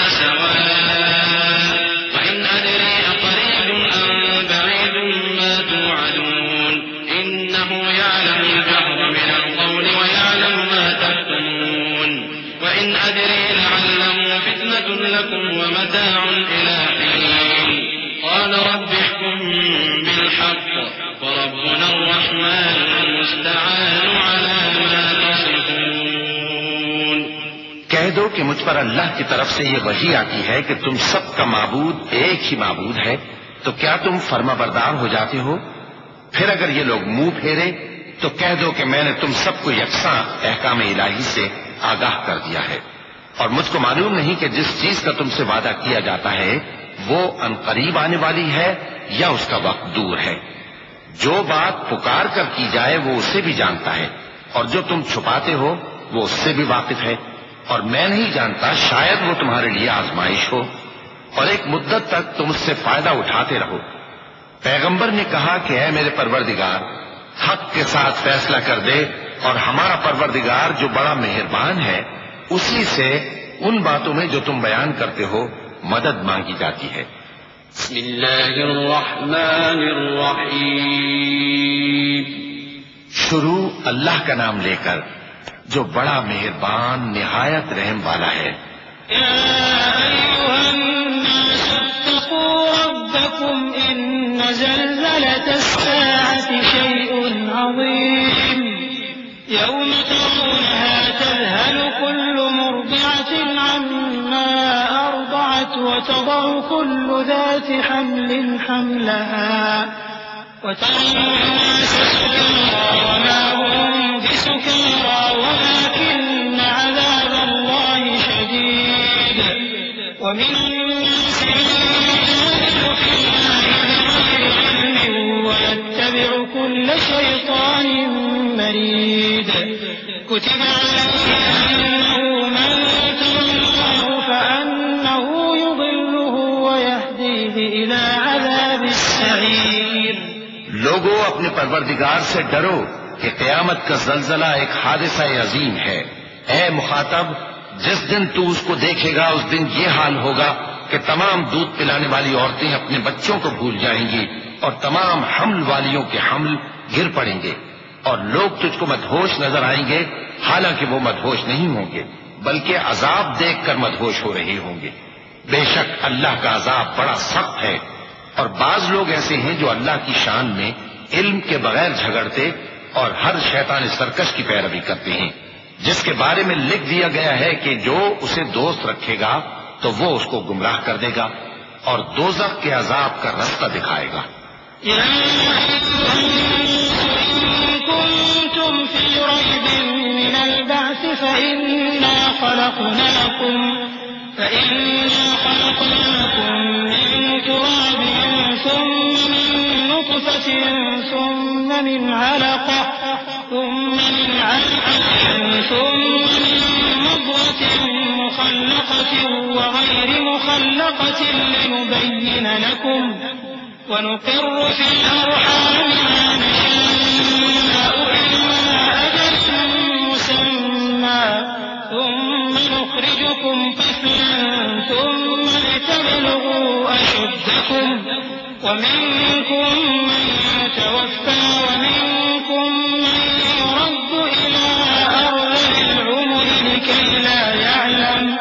سواء وان ادري اقريب ام بعيد ما توعدون انه يعلم الجهر من القول ويعلم ما تكتمون وان ادري لعله فتنة لكم ومتاع إلى حين قال رب احكم بالحق وربنا الرحمن المستعان على ما تصفون۔ کہہ دو کہ مجھ پر اللہ کی طرف سے یہ وحی آتی ہے کہ تم سب کا معبود ایک ہی معبود ہے، تو کیا تم فرما بردار ہو جاتے ہو؟ پھر اگر یہ لوگ منہ پھیرے تو کہہ دو کہ میں نے تم سب کو یکساں احکام الہی سے آگاہ کر دیا ہے، اور مجھ کو معلوم نہیں کہ جس چیز کا تم سے وعدہ کیا جاتا ہے وہ عنقریب آنے والی ہے یا اس کا وقت دور ہے۔ جو بات پکار کر کی جائے وہ اسے بھی جانتا ہے، اور جو تم چھپاتے ہو وہ اس سے بھی واقف ہے، اور میں نہیں جانتا شاید وہ تمہارے لیے آزمائش ہو، اور ایک مدت تک تم اس سے فائدہ اٹھاتے رہو۔ پیغمبر نے کہا کہ اے میرے پروردگار، حق کے ساتھ فیصلہ کر دے، اور ہمارا پروردگار جو بڑا مہربان ہے اسی سے ان باتوں میں جو تم بیان کرتے ہو مدد مانگی جاتی ہے۔ بسم اللہ الرحمن الرحیم۔ شروع اللہ کا نام لے کر جو بڑا مہربان نہایت رحم والا ہے۔ یا ایھا الناس اتقوا ربکم ان زلزلة الساعة شیء عظیم یوم ترونها تذهل كل مرضعة عما أرضعت وتضع كل ذات حمل حملها وترى الناس سكارى وما هم بسكارى ولكن عذاب الله شديد ومن الناس من يجادل في الله بغير علم ويتبع كل شيطان مريد كتب عليه أنه من تولاه فأنه يضله ويهديه إلى عذاب السعير۔ لوگوں اپنے پروردگار سے ڈرو کہ قیامت کا زلزلہ ایک حادثہ عظیم ہے۔ اے مخاطب، جس دن تو اس کو دیکھے گا اس دن یہ حال ہوگا کہ تمام دودھ پلانے والی عورتیں اپنے بچوں کو بھول جائیں گی، اور تمام حمل والیوں کے حمل گر پڑیں گے، اور لوگ تجھ کو مدہوش نظر آئیں گے، حالانکہ وہ مدہوش نہیں ہوں گے بلکہ عذاب دیکھ کر مدہوش ہو رہے ہوں گے۔ بے شک اللہ کا عذاب بڑا سخت ہے، اور بعض لوگ ایسے ہیں جو اللہ کی شان میں علم کے بغیر جھگڑتے اور ہر شیطان سرکش کی پیروی کرتے ہیں، جس کے بارے میں لکھ دیا گیا ہے کہ جو اسے دوست رکھے گا تو وہ اس کو گمراہ کر دے گا اور دوزخ کے عذاب کا رستہ دکھائے گا۔ يا أيها الناس إن كنتم في ريب من البعث فإنا خلقناكم من تراب ثم من نطفة ثم من علقة ثم من مضغة مخلقة وغير مخلقة لنبين لكم ونقر في الأرحام ما نشاء إلى أجل مسمى ثم نخرجكم طفلا ثم لتبلغوا أشدكم ومنكم من يتوفى ومنكم من يرد إلى أرذل العمر لكي لا يعلم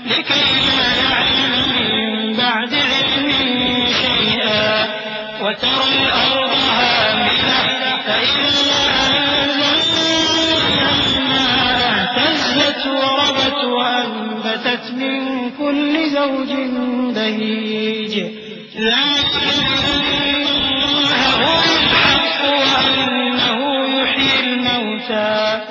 من بعد علم شيئا وترى الأرض هامدة فإذا أنزلنا الماء اهتزت وربت وأنبتت من كل زوج بهيج ذلك بأن الله هو الحق وأنه يحيي الموتى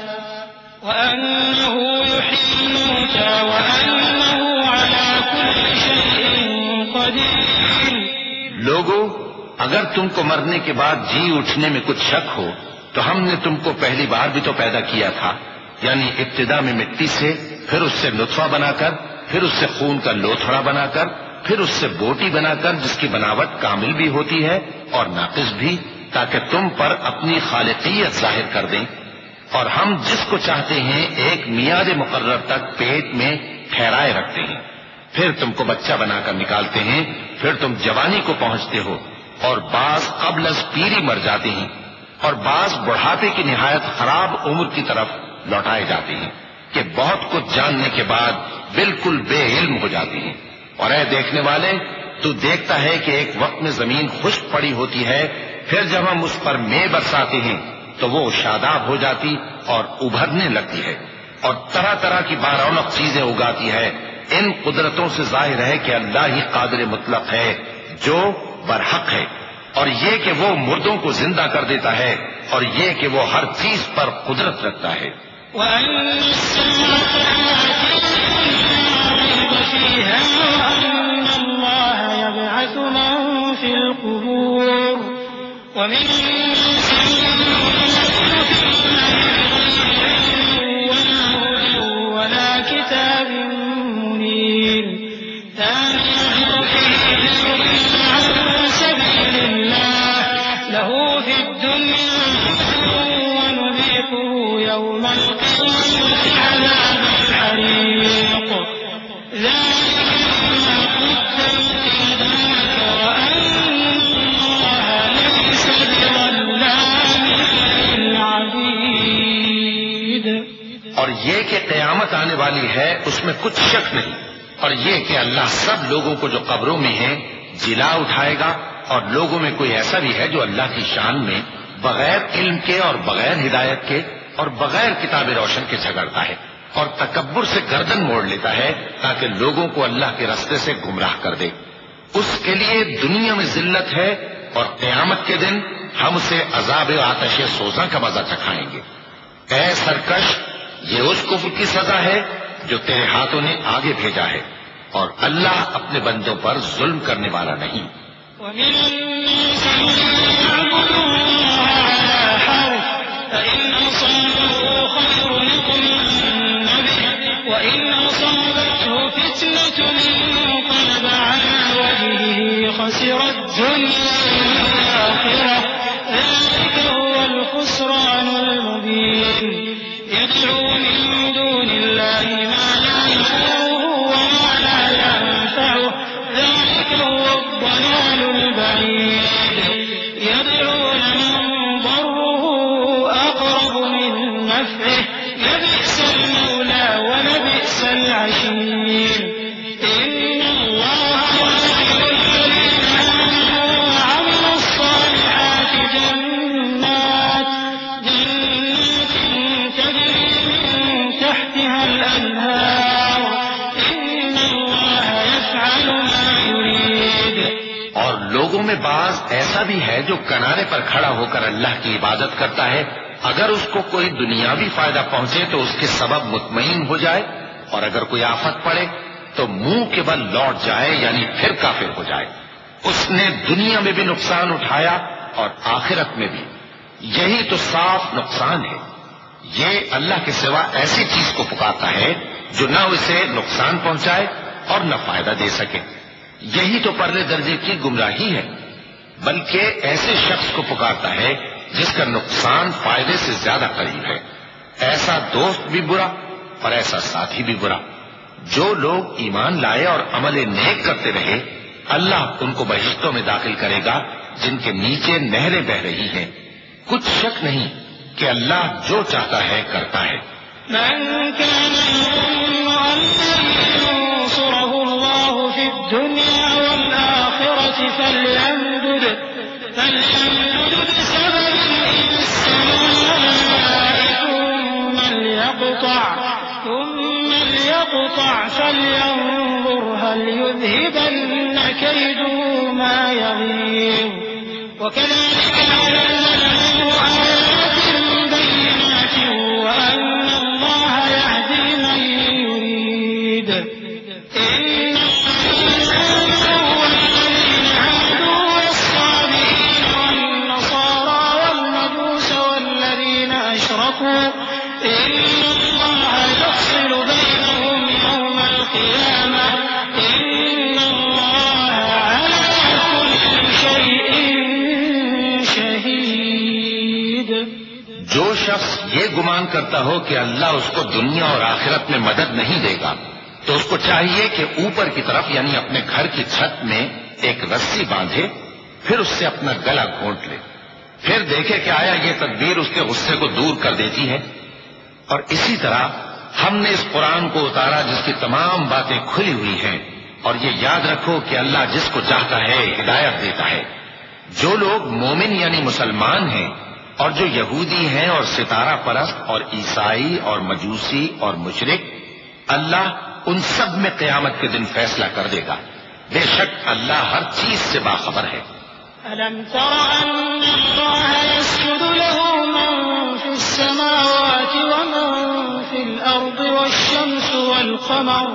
وأنه على كل شيء قدير. لوگو، اگر تم کو مرنے کے بعد جی اٹھنے میں کچھ شک ہو تو ہم نے تم کو پہلی بار بھی تو پیدا کیا تھا، یعنی ابتدا میں مٹی سے، پھر اس سے نطفہ بنا کر، پھر اس سے خون کا لوتھڑا بنا کر، پھر اس سے بوٹی بنا کر جس کی بناوٹ کامل بھی ہوتی ہے اور ناقص بھی، تاکہ تم پر اپنی خالقیت ظاہر کر دیں. اور ہم جس کو چاہتے ہیں ایک میعاد مقرر تک پیٹ میں ٹھہرائے رکھتے ہیں، پھر تم کو بچہ بنا کر نکالتے ہیں، پھر تم جوانی کو پہنچتے ہو، اور بعض قبل از پیری مر جاتے ہیں اور بعض بڑھاپے کی نہایت خراب عمر کی طرف لوٹائے جاتے ہیں کہ بہت کچھ جاننے کے بعد بالکل بے علم ہو جاتے ہیں. اور اے دیکھنے والے، تو دیکھتا ہے کہ ایک وقت میں زمین خشک پڑی ہوتی ہے، پھر جب ہم اس پر مے برساتے ہیں تو وہ شاداب ہو جاتی اور ابھرنے لگتی ہے اور طرح طرح کی بارونق چیزیں اگاتی ہے. ان قدرتوں سے ظاہر ہے کہ اللہ ہی قادر مطلق ہے جو برحق ہے، اور یہ کہ وہ مردوں کو زندہ کر دیتا ہے، اور یہ کہ وہ ہر چیز پر قدرت رکھتا ہے. وَأَنَّ السَّاعَةَ رَيْبَ فِيهَا وَأَنَّ اللَّهَ يَبْعَثُ مَن فِي الْقُبُورِ وَمِن النَّاسِ مَن يُجَادِلُ فِي اللَّهِ بِغَيْرِ عِلْمٍ وَلَا كِتَابٍ مُّنِيرٍ ثَانِيَ عِطْفِهِ لِيُضِلَّ عَن سَبِيلِ اللَّهِ لَهُ فِي الدُّنْيَا وَنُذِيقُهُ يَوْمَ الْقِيَامَةِ عَذَابَ الْحَرِيقِ ذَلِكَ بِمَا قَدَّمَتْ يَدَاكَ وَأَنَّ اللَّهَ لَيْسَ بِظَلَّامٍ لِّلْعَبِيدِ. اور یہ کہ قیامت آنے والی ہے اس میں کچھ شک نہیں، اور یہ کہ اللہ سب لوگوں کو جو قبروں میں ہیں جلا اٹھائے گا، اور لوگوں میں کوئی ایسا بھی ہے جو اللہ کی شان میں بغیر علم کے اور بغیر ہدایت کے اور بغیر کتاب روشن کے جھگڑتا ہے اور تکبر سے گردن موڑ لیتا ہے تاکہ لوگوں کو اللہ کے راستے سے گمراہ کر دے. اس کے لیے دنیا میں ذلت ہے، اور قیامت کے دن ہم اسے عذاب آتش سوزاں کا مزہ چکھائیں گے. اے سرکش، یہ اس کفر کی سزا ہے جو تیرے ہاتھوں نے آگے بھیجا ہے، اور اللہ اپنے بندوں پر ظلم کرنے والا نہیں. وَمِنَ النَّاسِ مَن يَعْبُدُ اللَّهَ عَلَىٰ حَرْفٍ فَإِنْ أَصَابَهُ خَيْرٌ اطْمَأَنَّ بِهِ وَإِنْ أَصَابَتْهُ فِتْنَةٌ انقَلَبَ عَلَىٰ وَجْهِهِ خَسِرَ الدُّنْيَا وَالْآخِرَةَ ذَلِكَ هُوَ الْخُسْرَانُ الْمُبِينُ. يَدْعُو مِن دُونِ اللَّهِ مَا لَا يَضُرُّهُ وَمَا لَا يَنفَعُهُ ذَلِكَ هُوَ الضَّلَالُ الْبَعِيدُ. يَدْعُونَ مَن ضَرُّهُ أَقْرَبُ مِن نَّفْعِهِ لَبِئْسَ الْمَوْلَىٰ وَلَبِئْسَ الْعَشِيرُ. إِنَّ اللَّهَ يُدْخِلُ الَّذِينَ آمَنُوا وَعَمِلُوا الصَّالِحَاتِ جَنَّاتٍ تَجْرِي مِن تَحْتِهَا الْأَنْهَارُ إِنَّ اللَّهَ يَفْعَلُ مَا يُرِيدُ. اور لوگوں لوگوں میں بعض ایسا بھی ہے جو کنارے پر کھڑا ہو کر اللہ کی عبادت کرتا ہے، اگر اس کو کوئی دنیاوی فائدہ پہنچے تو اس کے سبب مطمئن ہو جائے، اور اگر کوئی آفت پڑے تو منہ کے بل لوٹ جائے، یعنی پھر کافر ہو جائے۔ اس نے دنیا میں بھی نقصان اٹھایا اور آخرت میں بھی، یہی تو صاف نقصان ہے۔ یہ اللہ کے سوا ایسی چیز کو پکارتا ہے جو نہ اسے نقصان پہنچائے اور نہ فائدہ دے سکے، یہی تو پرلے درجے کی گمراہی ہے۔ بلکہ ایسے شخص کو پکارتا ہے جس کا نقصان فائدے سے زیادہ قریب ہے۔ ایسا دوست بھی برا اور ایسا ساتھی بھی برا۔ جو لوگ ایمان لائے اور عمل نیک کرتے رہے، اللہ ان کو بہشتوں میں داخل کرے گا جن کے نیچے نہریں بہ رہی ہیں۔ کچھ شک نہیں کہ اللہ جو چاہتا ہے کرتا ہے۔ من كان يظن أن ينصره الله في الدنيا والآخرة فليمدد بسبب إلى السماء ثم ليقطع فلينظر هل يذهبن كيده ما يغيظ وكذلك علمناه آيات بينات وأن الله يهدي من يريد إن الذين آمنوا والذين هادوا والصابئين والنصارى والمجوس والذين أشركوا إن الله يفصل بينهم يوم القيامة إن الله على كل شيء شهيد۔ جو شخص یہ گمان کرتا ہو کہ اللہ اس کو دنیا اور آخرت میں مدد نہیں دے گا تو اس کو چاہیے کہ اوپر کی طرف یعنی اپنے گھر کی چھت میں ایک رسی باندھے، پھر اس سے اپنا گلا گھونٹ لے، پھر دیکھے کہ آیا یہ تدبیر اس کے غصے کو دور کر دیتی ہے۔ اور اسی طرح ہم نے اس قرآن کو اتارا جس کی تمام باتیں کھلی ہوئی ہیں، اور یہ یاد رکھو کہ اللہ جس کو چاہتا ہے ہدایت دیتا ہے۔ جو لوگ مومن یعنی مسلمان ہیں اور جو یہودی ہیں اور ستارہ پرست اور عیسائی اور مجوسی اور مشرک، اللہ ان سب میں قیامت کے دن فیصلہ کر دے گا۔ بے شک اللہ ہر چیز سے باخبر ہے۔ ألم تر أن الله يسجد له من في السماوات ومن في الأرض والشمس والقمر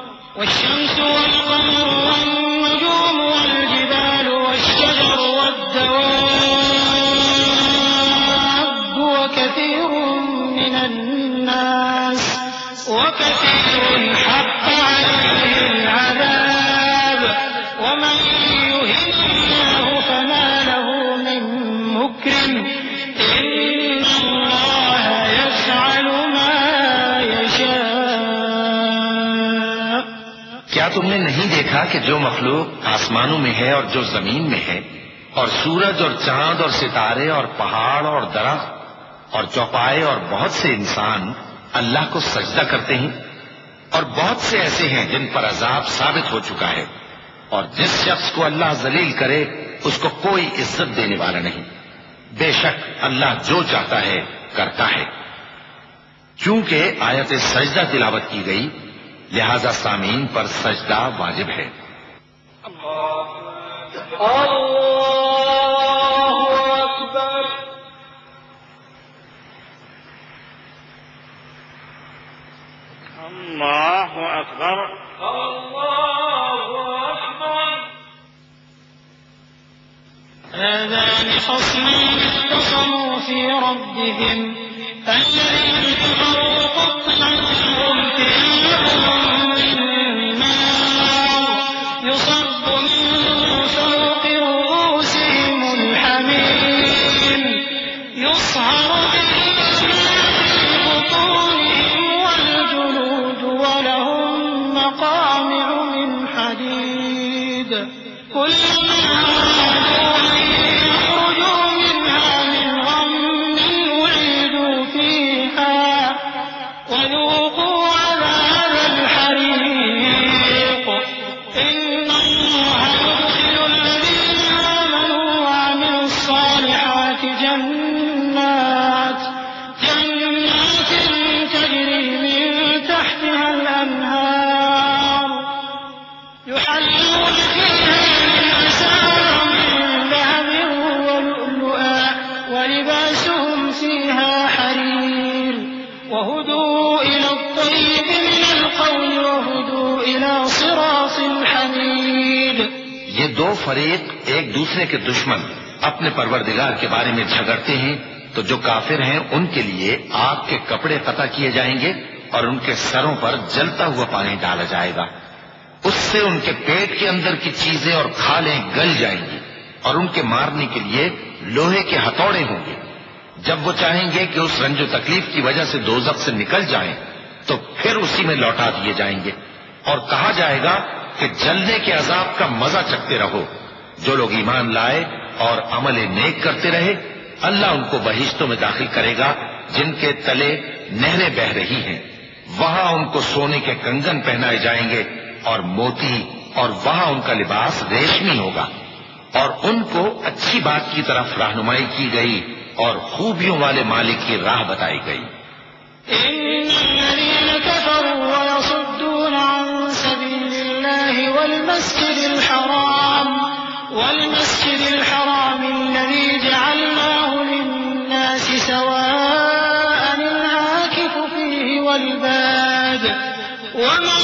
والنجوم والجبال والشجر والدواب وكثير حق عليه العذاب ومن يهن الله فما له من مكرم إن الله يفعل ما يشاء۔ کیا تم نے نہیں دیکھا کہ جو مخلوق آسمانوں میں ہے اور جو زمین میں ہے، اور سورج اور چاند اور ستارے اور پہاڑ اور درخت اور چوپائے اور بہت سے انسان اللہ کو سجدہ کرتے ہیں، اور بہت سے ایسے ہیں جن پر عذاب ثابت ہو چکا ہے، اور جس شخص کو اللہ ذلیل کرے اس کو کوئی عزت دینے والا نہیں۔ بے شک اللہ جو چاہتا ہے کرتا ہے۔ چونکہ آیت سجدہ تلاوت کی گئی لہذا سامعین پر سجدہ واجب ہے۔ الله أكبر الله أكبر۔ هذان خصمان اختصموا في ربهم الذين كفروا قطعت لهم ثياب من نار يصب من فوق رؤوسهم الحميم يصهر به كلما أرادوا أن يخرجوا منها من غم أعيدوا فيها وذوقوا عذاب الحريق إن الله يدخل الذين آمنوا وعملوا الصالحات جنات تجري من تحتها الأنهار يحلون فيها من أساور وهدوا إلى الطيب من القول وهدوا إلى صراط الحميد. یہ دو فریق ایک دوسرے کے دشمن اپنے پروردگار کے بارے میں جھگڑتے ہیں تو جو کافر ہیں ان کے لیے آگ کے کپڑے قطع کیے جائیں گے اور ان کے سروں پر جلتا ہوا پانی ڈالا جائے گا. اس سے ان کے پیٹ کے اندر کی چیزیں اور کھالیں گل جائیں گی اور ان کے مارنے کے لیے لوہے کے ہتھوڑے ہوں گے. جب وہ چاہیں گے کہ اس رنج و تکلیف کی وجہ سے دوزخ سے نکل جائیں تو پھر اسی میں لوٹا دیے جائیں گے اور کہا جائے گا کہ جلنے کے عذاب کا مزہ چکھتے رہو. جو لوگ ایمان لائے اور عمل نیک کرتے رہے اللہ ان کو بہشتوں میں داخل کرے گا جن کے تلے نہریں بہ رہی ہیں. وہاں ان کو سونے کے کنگن پہنائے جائیں گے اور موتی اور وہاں ان کا لباس ریشمی ہوگا اور ان کو اچھی بات کی طرف رہنمائی کی گئی اور خوبیوں والے مالک کی راہ بتائی گئی. إن الذين كفروا ويصدون عن سبيل الله والمسجد الحرام الذي جعلناه للناس سواء العاكف فيه والباد ومن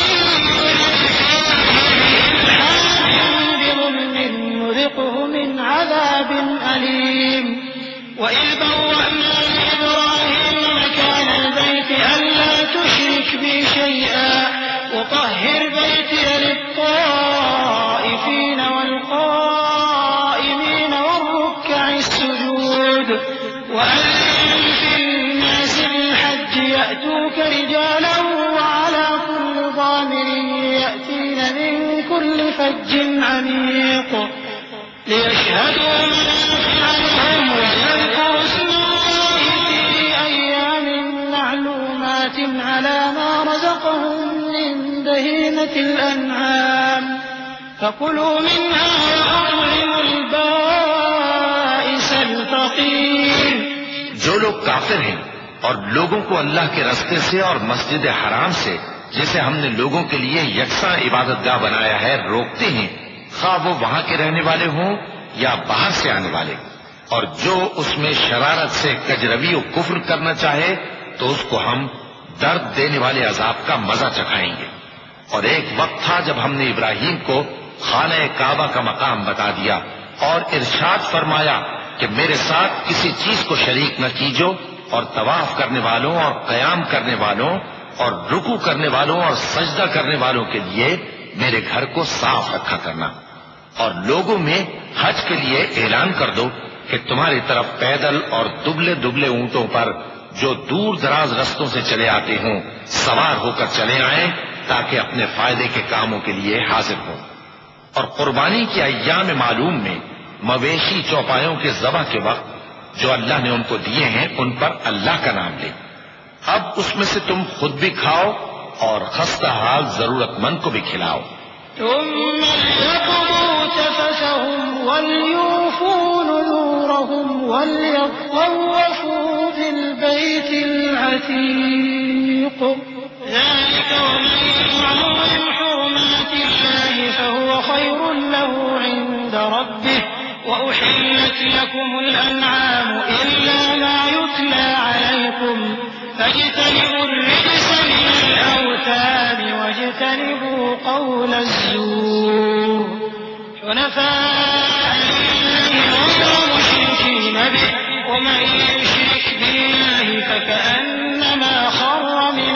بظلم نذقه من عذاب أليم. وإذ بوأنا لإبراهيم مكان البيت ألا تشرك بي شيئا وطهر بيتي للطائفين والقائمين والركع السجود وأذن في الناس بالحج يأتوك رجالا وعلى كل ضامر يأتين من كل فج عميق ليشهدوا منافع لهم ويذكروا اسم الله في أيام معلومات على ما رزقهم من بهيمة الأنعام فكلوا منها وأطعموا البائس الفقير. جو لوگ کافر ہیں اور لوگوں کو اللہ کے راستے سے اور مسجد حرام سے جسے ہم نے لوگوں کے لیے یکساں عبادت گاہ بنایا ہے روکتے ہیں خواہ وہ وہاں کے رہنے والے ہوں یا باہر سے آنے والے. اور جو اس میں شرارت سے کجروی و کفر کرنا چاہے تو اس کو ہم درد دینے والے عذاب کا مزہ چکھائیں گے. اور ایک وقت تھا جب ہم نے ابراہیم کو خانہ کعبہ کا مقام بتا دیا اور ارشاد فرمایا کہ میرے ساتھ کسی چیز کو شریک نہ کیجو اور طواف کرنے والوں اور قیام کرنے والوں اور رکوع کرنے والوں اور سجدہ کرنے والوں کے لیے میرے گھر کو صاف رکھا کرنا. اور لوگوں میں حج کے لیے اعلان کر دو کہ تمہاری طرف پیدل اور دبلے دبلے اونٹوں پر جو دور دراز رستوں سے چلے آتے ہوں سوار ہو کر چلے آئیں تاکہ اپنے فائدے کے کاموں کے لیے حاضر ہوں. اور قربانی کے ایام معلوم میں مویشی چوپایوں کے ذبح کے وقت جو اللہ نے ان کو دیے ہیں ان پر اللہ کا نام لے. اب اس میں سے تم خود بھی کھاؤ اور خستہ حال ضرورت مند کو بھی کھلاؤ. ثم ليقضوا تفثهم وليوفوا نذورهم وليطوفوا بالبيت العتيق ذلك ومن يعظم حرمات الله فهو خير له عند ربه وأحلت لكم الأنعام إلا ما يتلى عليكم فاجتنبوا الرجس من الأوثان واجتنبوا قول الزور حنفاء لله غير مشركين به ومن يشرك بالله فكأنما خر من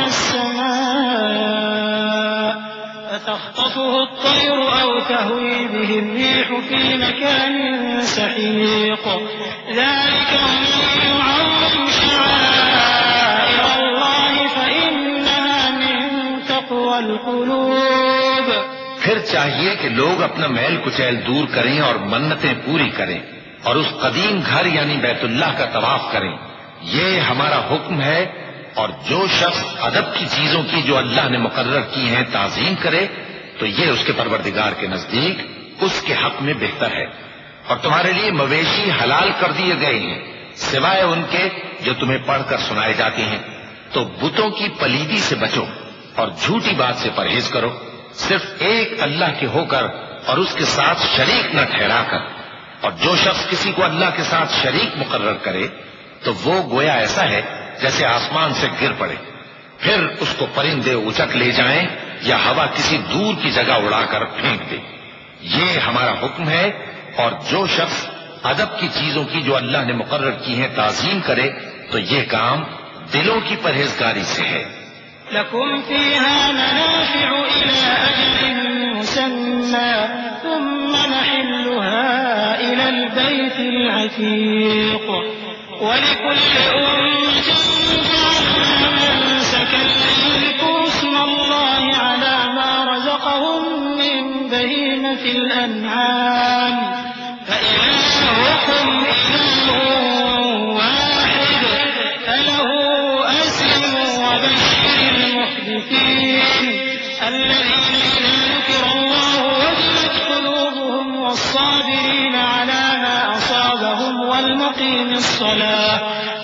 السماء فتخطفه الطير أو تهوي به الريح في مكان سحيق ذلك ومن يعظم شعائر الله فإنها من تقوى القلوب. پھر چاہیے کہ لوگ اپنا میل کچیل دور کریں اور منتیں پوری کریں اور اس قدیم گھر یعنی بیت اللہ کا طواف کریں. یہ ہمارا حکم ہے. اور جو شخص ادب کی چیزوں کی جو اللہ نے مقرر کی ہیں تعظیم کرے تو یہ اس کے پروردگار کے نزدیک اس کے حق میں بہتر ہے. اور تمہارے لیے مویشی حلال کر دیے گئے ہیں سوائے ان کے جو تمہیں پڑھ کر سنائے جاتے ہیں. تو بتوں کی پلیدی سے بچو اور جھوٹی بات سے پرہیز کرو صرف ایک اللہ کے ہو کر اور اس کے ساتھ شریک نہ ٹھہرا کر. اور جو شخص کسی کو اللہ کے ساتھ شریک مقرر کرے تو وہ گویا ایسا ہے جیسے آسمان سے گر پڑے، پھر اس کو پرندے اچک لے جائیں یا ہوا کسی دور کی جگہ اڑا کر پھینک دے۔ یہ ہمارا حکم ہے، اور جو شخص ادب کی چیزوں کی جو اللہ نے مقرر کی ہیں تعظیم کرے تو یہ کام دلوں کی پرہیزگاری سے ہے۔ لكم فيها منافع إلى أجل مسمى ثم نحلها إلى البيت العتيق ولكل أمة جعلنا منسكا ليذكروا اسم الله على ما رزقهم من بهيمة الأنعام فإلهكم إله واحد فله أسلموا وبشر المخبتين الذين إذا ذكر الله وجلت قلوبهم والصابرين على ما أصابهم والمقيم الصلاة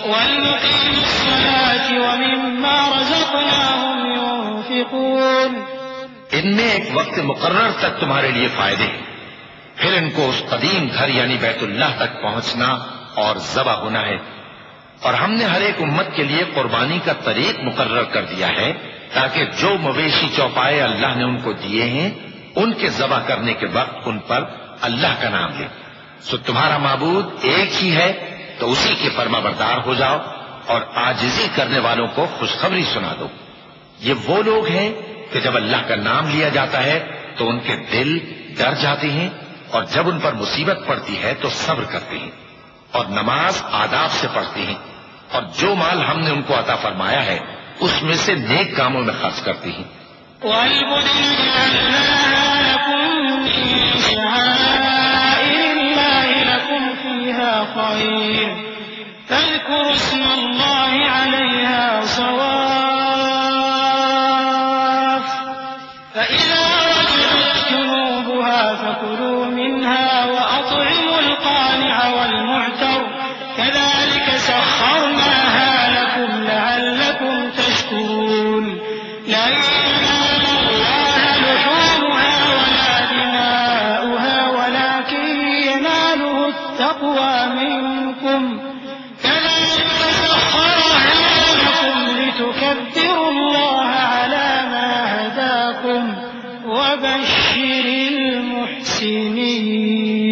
ومما رزقناهم ينفقون۔ ان میں ایک وقت مقرر تک تمہارے لیے فائدے ہیں، پھر ان کو اس قدیم گھر یعنی بیت اللہ تک پہنچنا اور ذبح ہونا ہے، اور ہم نے ہر ایک امت کے لیے قربانی کا طریق مقرر کر دیا ہے تاکہ جو مویشی چوپائے اللہ نے ان کو دیے ہیں ان کے ذبح کرنے کے وقت ان پر اللہ کا نام لیں۔ سو تمہارا معبود ایک ہی ہے تو اسی کے فرما بردار ہو جاؤ اور عاجزی کرنے والوں کو خوشخبری سنا دو۔ یہ وہ لوگ ہیں کہ جب اللہ کا نام لیا جاتا ہے تو ان کے دل ڈر جاتے ہیں، اور جب ان پر مصیبت پڑتی ہے تو صبر کرتے ہیں اور نماز آداب سے پڑھتے ہیں، اور جو مال ہم نے ان کو عطا فرمایا ہے اس میں سے نیک کاموں میں خرچ کرتے ہیں۔ وَالْبُدْنَ جَعَلْنَاهَا لَكُم مِّن شَعَائِرِ اللَّهِ لَكُمْ فِيهَا خَيْرٌ فَاذْكُرُوا اسْمَ اللَّهِ عَلَيْهَا صَوَافَّ فَإِذَا وَجَبَتْ جُنُوبُهَا فَكُلُوا مِنْهَا وَأَطْعِمُوا الْقَانِعَ وَالْمُعْتَرَّ كَذَلِكَ سَخَّرْنَاهَا لَكُمْ لَعَلَّكُمْ تَشْكُرُونَ۔ لا ينال الله لحومها ولا دماؤها ولكن يناله التقوى منكم كذلك سخرها لكم لتكبروا الله على ما هداكم وبشر المحسنين۔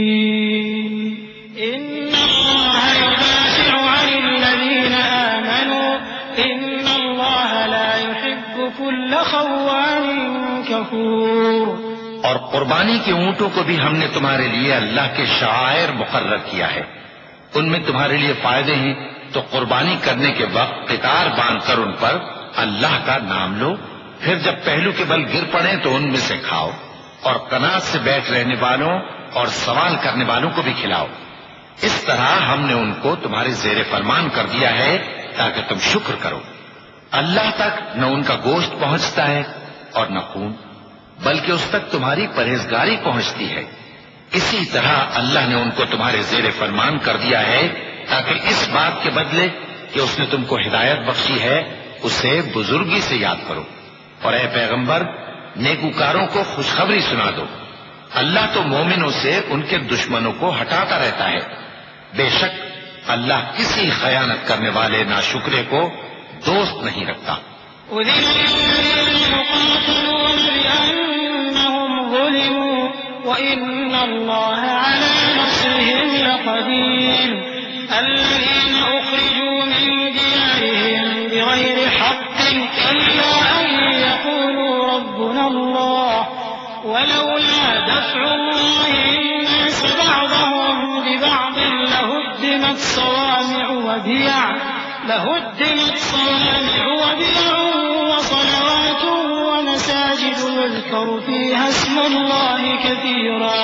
إن الله يدافع عن الذين آمنوا إن الله لا يحب كل خوان كفور۔ اور قربانی کے اونٹوں کو بھی ہم نے تمہارے لیے اللہ کے شعائر مقرر کیا ہے، ان میں تمہارے لیے فائدے ہیں، تو قربانی کرنے کے وقت قطار باندھ کر ان پر اللہ کا نام لو، پھر جب پہلو کے بل گر پڑے تو ان میں سے کھاؤ، اور قناعت سے بیٹھ رہنے والوں اور سوال کرنے والوں کو بھی کھلاؤ۔ اس طرح ہم نے ان کو تمہارے زیر فرمان کر دیا ہے تاکہ تم شکر کرو۔ اللہ تک نہ ان کا گوشت پہنچتا ہے اور نہ خون، بلکہ اس تک تمہاری پرہیزگاری پہنچتی ہے۔ اسی طرح اللہ نے ان کو تمہارے زیر فرمان کر دیا ہے تاکہ اس بات کے بدلے کہ اس نے تم کو ہدایت بخشی ہے اسے بزرگی سے یاد کرو، اور اے پیغمبر نیکوکاروں کو خوشخبری سنا دو۔ اللہ تو مومنوں سے ان کے دشمنوں کو ہٹاتا رہتا ہے، بے شک اللہ کسی خیانت کرنے والے ناشکرے کو دوست نہیں رکھتا۔ أذن للذين يقاتلون بأنهم ظلموا وإن الله على نصرهم لقدير الذين أخرجوا من ديارهم بغير حق إلا أن يقولوا ربنا الله ولولا دفع الله الناس بعضهم ببعض لهدمت صوامع وبيع وصلوات ومساجد يذكر فيها اسم الله كثيرا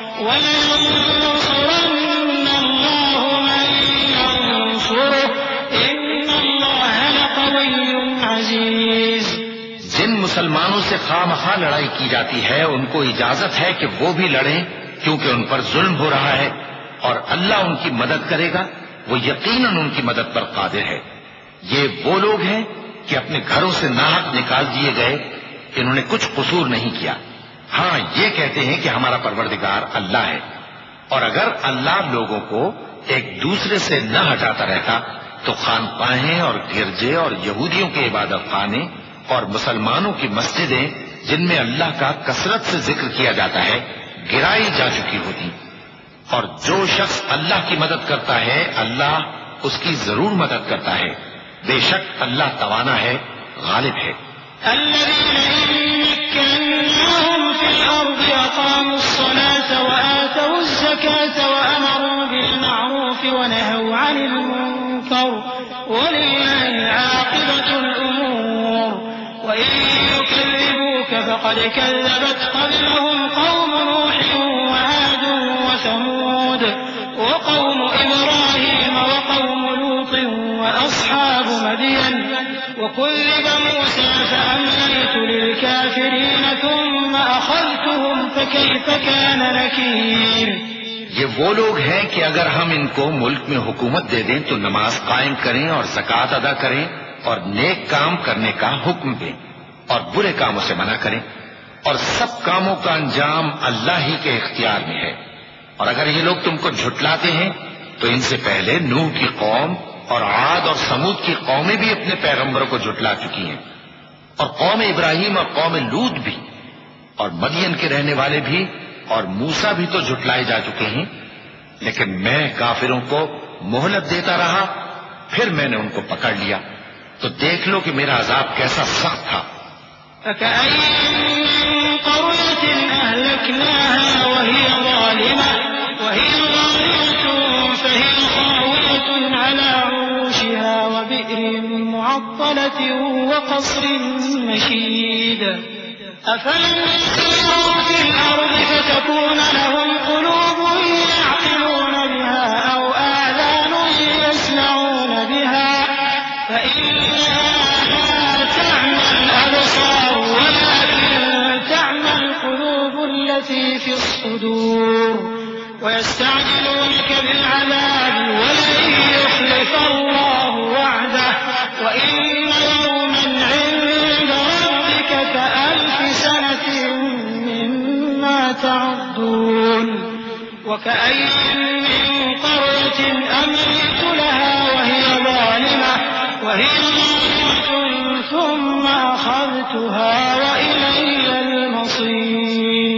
ولينصرن الله من ينصره إن الله لقوي عزيز۔ جن مسلمانوں سے خواہ مخواہ لڑائی کی جاتی ہے ان کو اجازت ہے کہ وہ بھی لڑیں، کیونکہ ان پر ظلم ہو رہا ہے، اور اللہ ان کی مدد کرے گا، وہ یقیناً ان کی مدد پر قادر ہے۔ یہ وہ لوگ ہیں کہ اپنے گھروں سے ناحق نکال دیے گئے، انہوں نے کچھ قصور نہیں کیا، ہاں یہ کہتے ہیں کہ ہمارا پروردگار اللہ ہے، اور اگر اللہ لوگوں کو ایک دوسرے سے نہ ہٹاتا رہتا تو خانقاہیں اور گرجے اور یہودیوں کے عبادت خانے اور مسلمانوں کی مسجدیں جن میں اللہ کا کثرت سے ذکر کیا جاتا ہے گرائی جا چکی ہوتی، اور جو شخص اللہ کی مدد کرتا ہے اللہ اس کی ضرور مدد کرتا ہے، بے شک اللہ توانا ہے، غالب ہے۔ الذين إن مكناهم في الأرض أقاموا الصلاة وآتوا الزكاة وأمروا بالمعروف ونهوا عن المنكر ولله عاقبة الأمور وإن يكذبوك فقد كذبت قبلهم قوم نوح وعاد وثمود وقوم إبراهيم وقوم لوط وأصحاب مدين وكذب موسى فأمليت للكافرين ثم أخذتهم فكيف كان نكير۔ یہ وہ لوگ ہیں کہ اگر ہم ان کو ملک میں حکومت دے دیں تو نماز قائم کریں اور زکوٰۃ ادا کریں اور نیک کام کرنے کا حکم دیں اور برے کاموں سے منع کریں، اور سب کاموں کا انجام اللہ ہی کے اختیار میں ہے۔ اور اگر یہ لوگ تم کو جھٹلاتے ہیں تو ان سے پہلے نوح کی قوم اور عاد اور سمود کی قومیں بھی اپنے پیغمبروں کو جھٹلا چکی ہیں، اور قوم ابراہیم اور قوم لوط بھی، اور مدین کے رہنے والے بھی، اور موسیٰ بھی تو جھٹلائے جا چکے ہیں، لیکن میں کافروں کو مہلت دیتا رہا، پھر میں نے ان کو پکڑ لیا، تو دیکھ لو کہ میرا عذاب کیسا سخت تھا۔ فكأين من قرية أهلكناها وهي ظالمة فهي خاوية على عروشها وبئر معطلة وقصر مشيد أفلم يسيروا في الأرض فتكون لهم قلوب يعقلون بها أو آذان يسمعون بها فإنها لا تعمى الأبصار ولكن تعمى القلوب التي في الصدور ويستعجلونك بالعذاب ولن يخلف الله وعده وإن يوما عند ربك كألف سنة مما تعدون وكأين من قرية أمليت لها وهي ظالمة ثم أخذتها وإلي المصير۔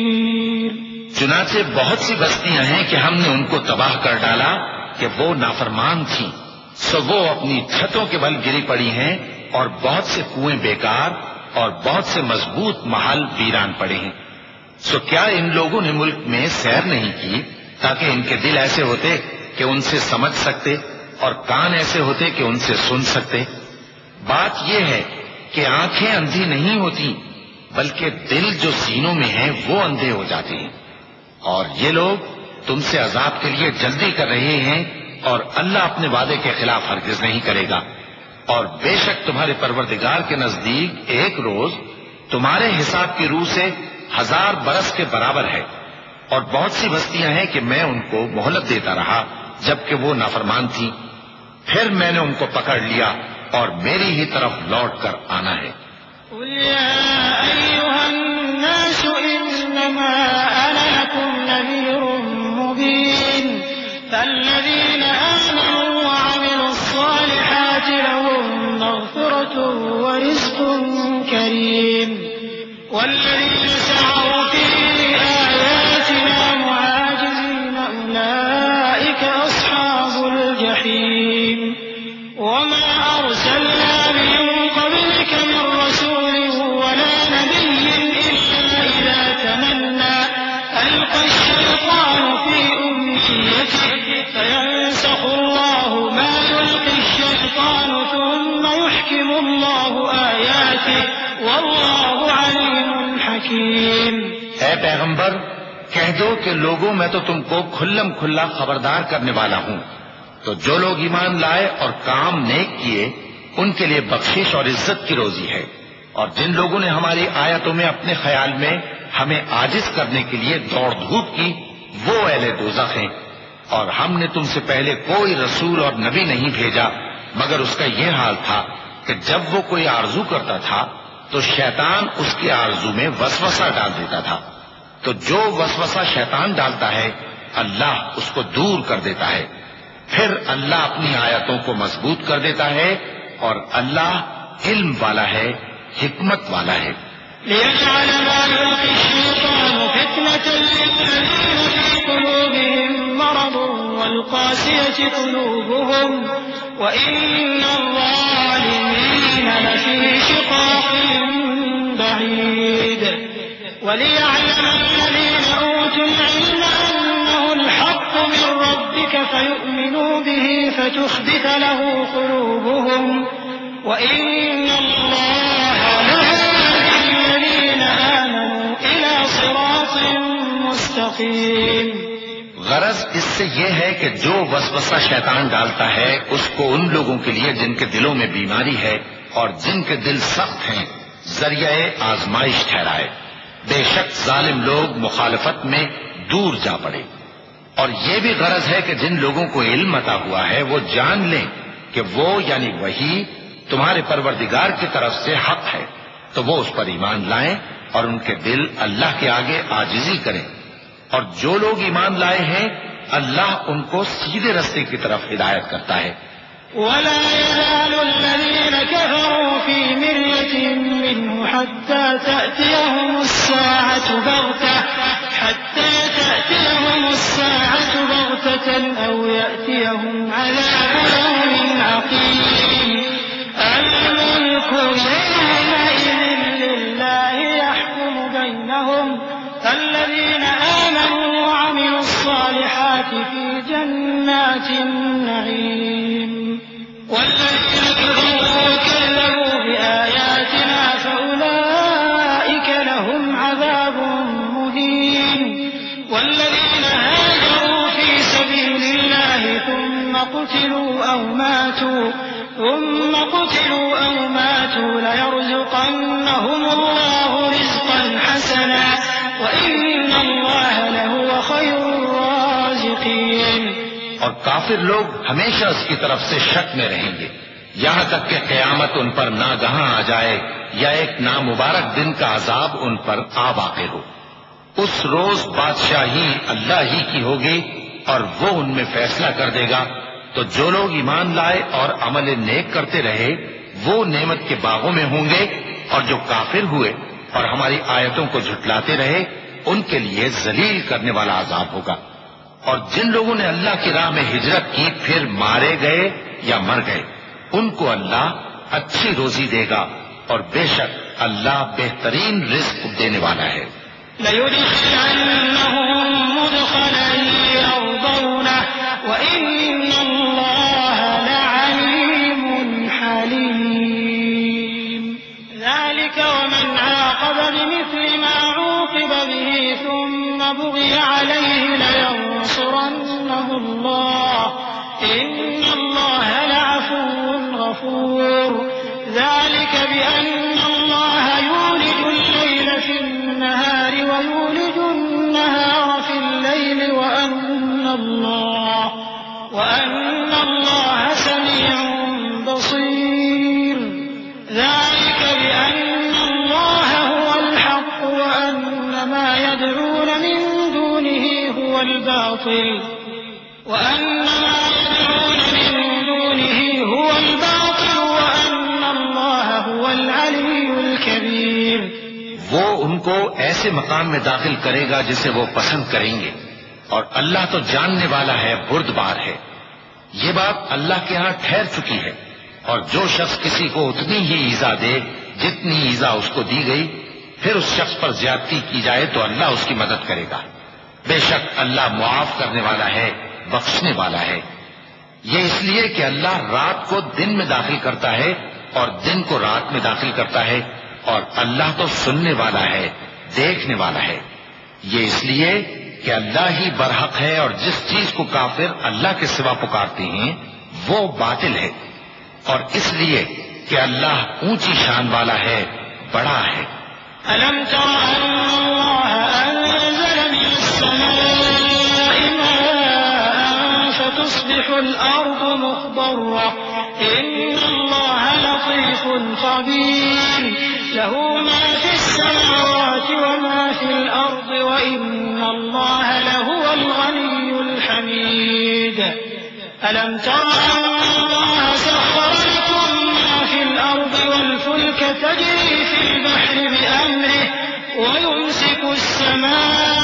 چنانچہ بہت سی بستیاں ہیں کہ ہم نے ان کو تباہ کر ڈالا کہ وہ نافرمان تھیں، سو وہ اپنی چھتوں کے بل گری پڑی ہیں، اور بہت سے کنویں بیکار اور بہت سے مضبوط محل ویران پڑے ہیں۔ سو کیا ان لوگوں نے ملک میں سیر نہیں کی تاکہ ان کے دل ایسے ہوتے کہ ان سے سمجھ سکتے اور کان ایسے ہوتے کہ ان سے سن سکتے؟ بات یہ ہے کہ آنکھیں اندھی نہیں ہوتی بلکہ دل جو سینوں میں ہیں وہ اندھے ہو جاتے ہیں، اور یہ لوگ تم سے عذاب کے لیے جلدی کر رہے ہیں، اور اللہ اپنے وعدے کے خلاف ہرگز نہیں کرے گا۔ اور بے شک تمہارے پروردگار کے نزدیک ایک روز تمہارے حساب کی روح سے 1000 برس کے برابر ہے، اور بہت سی بستیاں ہیں کہ میں ان کو مہلت دیتا رہا جبکہ وہ نافرمان تھی، پھر میں نے ان کو پکڑ لیا اور میری ہی طرف لوٹ کر آنا ہے۔ قل يا أيها الناس إنما أنا لكم نذير مبين فالذين آمنوا وعملوا الصالحات لهم مغفرة ورزق كريم والذين سعوا في آياتنا معاجزين أولئك أصحاب الجحيم وما أرسلنا من قبلك من رسول ولا نبي إلا إذا تمنى ألقى الشيطان في أمنيته فينسخ الله ما يلقي الشيطان ثم يحكم الله آياته والله عليم حكيم۔ اے پیغمبر کہہ دو کہ لوگوں میں تو تم کو کھلم کھلا خبردار کرنے والا ہوں، تو جو لوگ ایمان لائے اور کام نیک کیے ان کے لیے بخشش اور عزت کی روزی ہے، اور جن لوگوں نے ہماری آیتوں میں اپنے خیال میں ہمیں عاجز کرنے کے لیے دوڑ دھوپ کی وہ اہل دوزخ ہیں۔ اور ہم نے تم سے پہلے کوئی رسول اور نبی نہیں بھیجا مگر اس کا یہ حال تھا کہ جب وہ کوئی آرزو کرتا تھا تو شیطان اس کی آرزو میں وسوسہ ڈال دیتا تھا، تو جو وسوسہ شیطان ڈالتا ہے اللہ اس کو دور کر دیتا ہے، پھر اللہ اپنی آیتوں کو مضبوط کر دیتا ہے اور اللہ علم والا ہے، حکمت والا ہے۔ ليجعل ما يلقي الشيطان فتنة للذين في قلوبهم مرض والقاسية قلوبهم وإن الظالمين لفي شقاق بعيد وليعلم الذين أوتوا العلم أنه الحق من ربك فيؤمنوا به فتخبت له قلوبهم وإن الله لهادي الذين آمنوا إلى صراط مستقيم۔ غرض اس سے یہ ہے کہ جو وسوسہ شیطان ڈالتا ہے اس کو ان لوگوں کے لیے جن کے دلوں میں بیماری ہے اور جن کے دل سخت ہیں ذریعہ آزمائش ٹھہرائے۔ بے شک ظالم لوگ مخالفت میں دور جا پڑے۔ اور یہ بھی غرض ہے کہ جن لوگوں کو علم عطا ہوا ہے وہ جان لیں کہ وہ یعنی وہی تمہارے پروردگار کی طرف سے حق ہے، تو وہ اس پر ایمان لائیں اور ان کے دل اللہ کے آگے عاجزی کریں۔ اور جو لوگ ایمان لائے ہیں اللہ ان کو سیدھے رستے کی طرف ہدایت کرتا ہے۔ ولا يزال الذين كفروا في مرية منه حتى تأتيهم الساعة بغتة أو يأتيهم عذاب يوم عقيم الملك يومئذ لله يحكم بينهم الذين آمنوا وعملوا الصالحات في جنات النعيم والذين كفروا وكذبوا بآياتنا فأولئك لهم عذاب مهين والذين هاجروا في سبيل الله ثم قتلوا أو ماتوا ليرزقنهم الله رزقا حسنا وإن الله لهو خير الرازقين۔ اور کافر لوگ ہمیشہ اس کی طرف سے شک میں رہیں گے یہاں تک کہ قیامت ان پر ناگہاں آ جائے یا ایک نامبارک دن کا عذاب ان پر آ واقع ہو۔ اس روز بادشاہی اللہ ہی کی ہوگی اور وہ ان میں فیصلہ کر دے گا، تو جو لوگ ایمان لائے اور عمل نیک کرتے رہے وہ نعمت کے باغوں میں ہوں گے، اور جو کافر ہوئے اور ہماری آیتوں کو جھٹلاتے رہے ان کے لیے ذلیل کرنے والا عذاب ہوگا۔ اور جن لوگوں نے اللہ کی راہ میں ہجرت کی پھر مارے گئے یا مر گئے ان کو اللہ اچھی روزی دے گا، اور بے شک اللہ بہترین رزق دینے والا ہے۔ لَيُدْخِلَنَّهُم مُّدْخَلًا يَرْضَوْنَهُ وَإِنَّ اللَّهَ لَعَلِيمٌ حَلِيمٌ ذَلِكَ وَمَنْ عَاقَبَ بِمِثْلِ مَا عُوقِبَ بِهِ ثُمَّ بُغِيَ عَلَيْهِ لَيَنصُرَنَّهُ اللَّهُ إِنَّ اللَّهَ لَعَفُوٌّ غَفُورٌ ذَلِكَ بِأَنَّ اللَّهَ يُولِجُ اللَّيْلَ فِي النَّهَارِ وَيُولِجُ النَّهَارَ فِي اللَّيْلِ وَأَنَّ اللَّهَ سَمِيعٌ بَصِيرٌ ذَلِكَ بِأَنَّ اللَّهَ هُوَ الْحَقُّ وَأَنَّ مَا يَدْعُونَ مِن دُونِهِ هُوَ الْبَاطِلُ وَأَنَّ اللَّهَ هُوَ الْعَلِيُّ الْكَبِيرُ۔ وہ ان کو ایسے مقام میں داخل کرے گا جسے وہ پسند کریں گے، اور اللہ تو جاننے والا ہے، بردبار ہے۔ یہ بات اللہ کے ہاں ٹھہر چکی ہے، اور جو شخص کسی کو اتنی ہی ایذا دے جتنی ایذا اس کو دی گئی، پھر اس شخص پر زیادتی کی جائے تو اللہ اس کی مدد کرے گا۔ بے شک اللہ معاف کرنے والا ہے، بخشنے والا ہے۔ یہ اس لیے کہ اللہ رات کو دن میں داخل کرتا ہے اور دن کو رات میں داخل کرتا ہے، اور اللہ تو سننے والا ہے، دیکھنے والا ہے۔ یہ اس لیے کہ اللہ ہی برحق ہے، اور جس چیز کو کافر اللہ کے سوا پکارتے ہیں وہ باطل ہے، اور اس لیے کہ اللہ اونچی شان والا ہے، بڑا ہے۔ أَلَمْ تَرَ أَنَّ اللَّهَ أَنزَلَ مِنَ السَّمَاءِ مَاءً فَتُصْبِحُ الْأَرْضُ مُخْضَرَّةً إِنَّ اللَّهَ لَطِيفٌ خَبِيرٌ لَهُ مَا فِي السَّمَاوَاتِ وَمَا فِي الْأَرْضِ وَإِنَّ اللَّهَ لَهُوَ الْغَنِيُّ الْحَمِيدُ ألم تر أن الله سخر لكم ما في الأرض والفلك تجري في البحر بأمره ويمسك السماء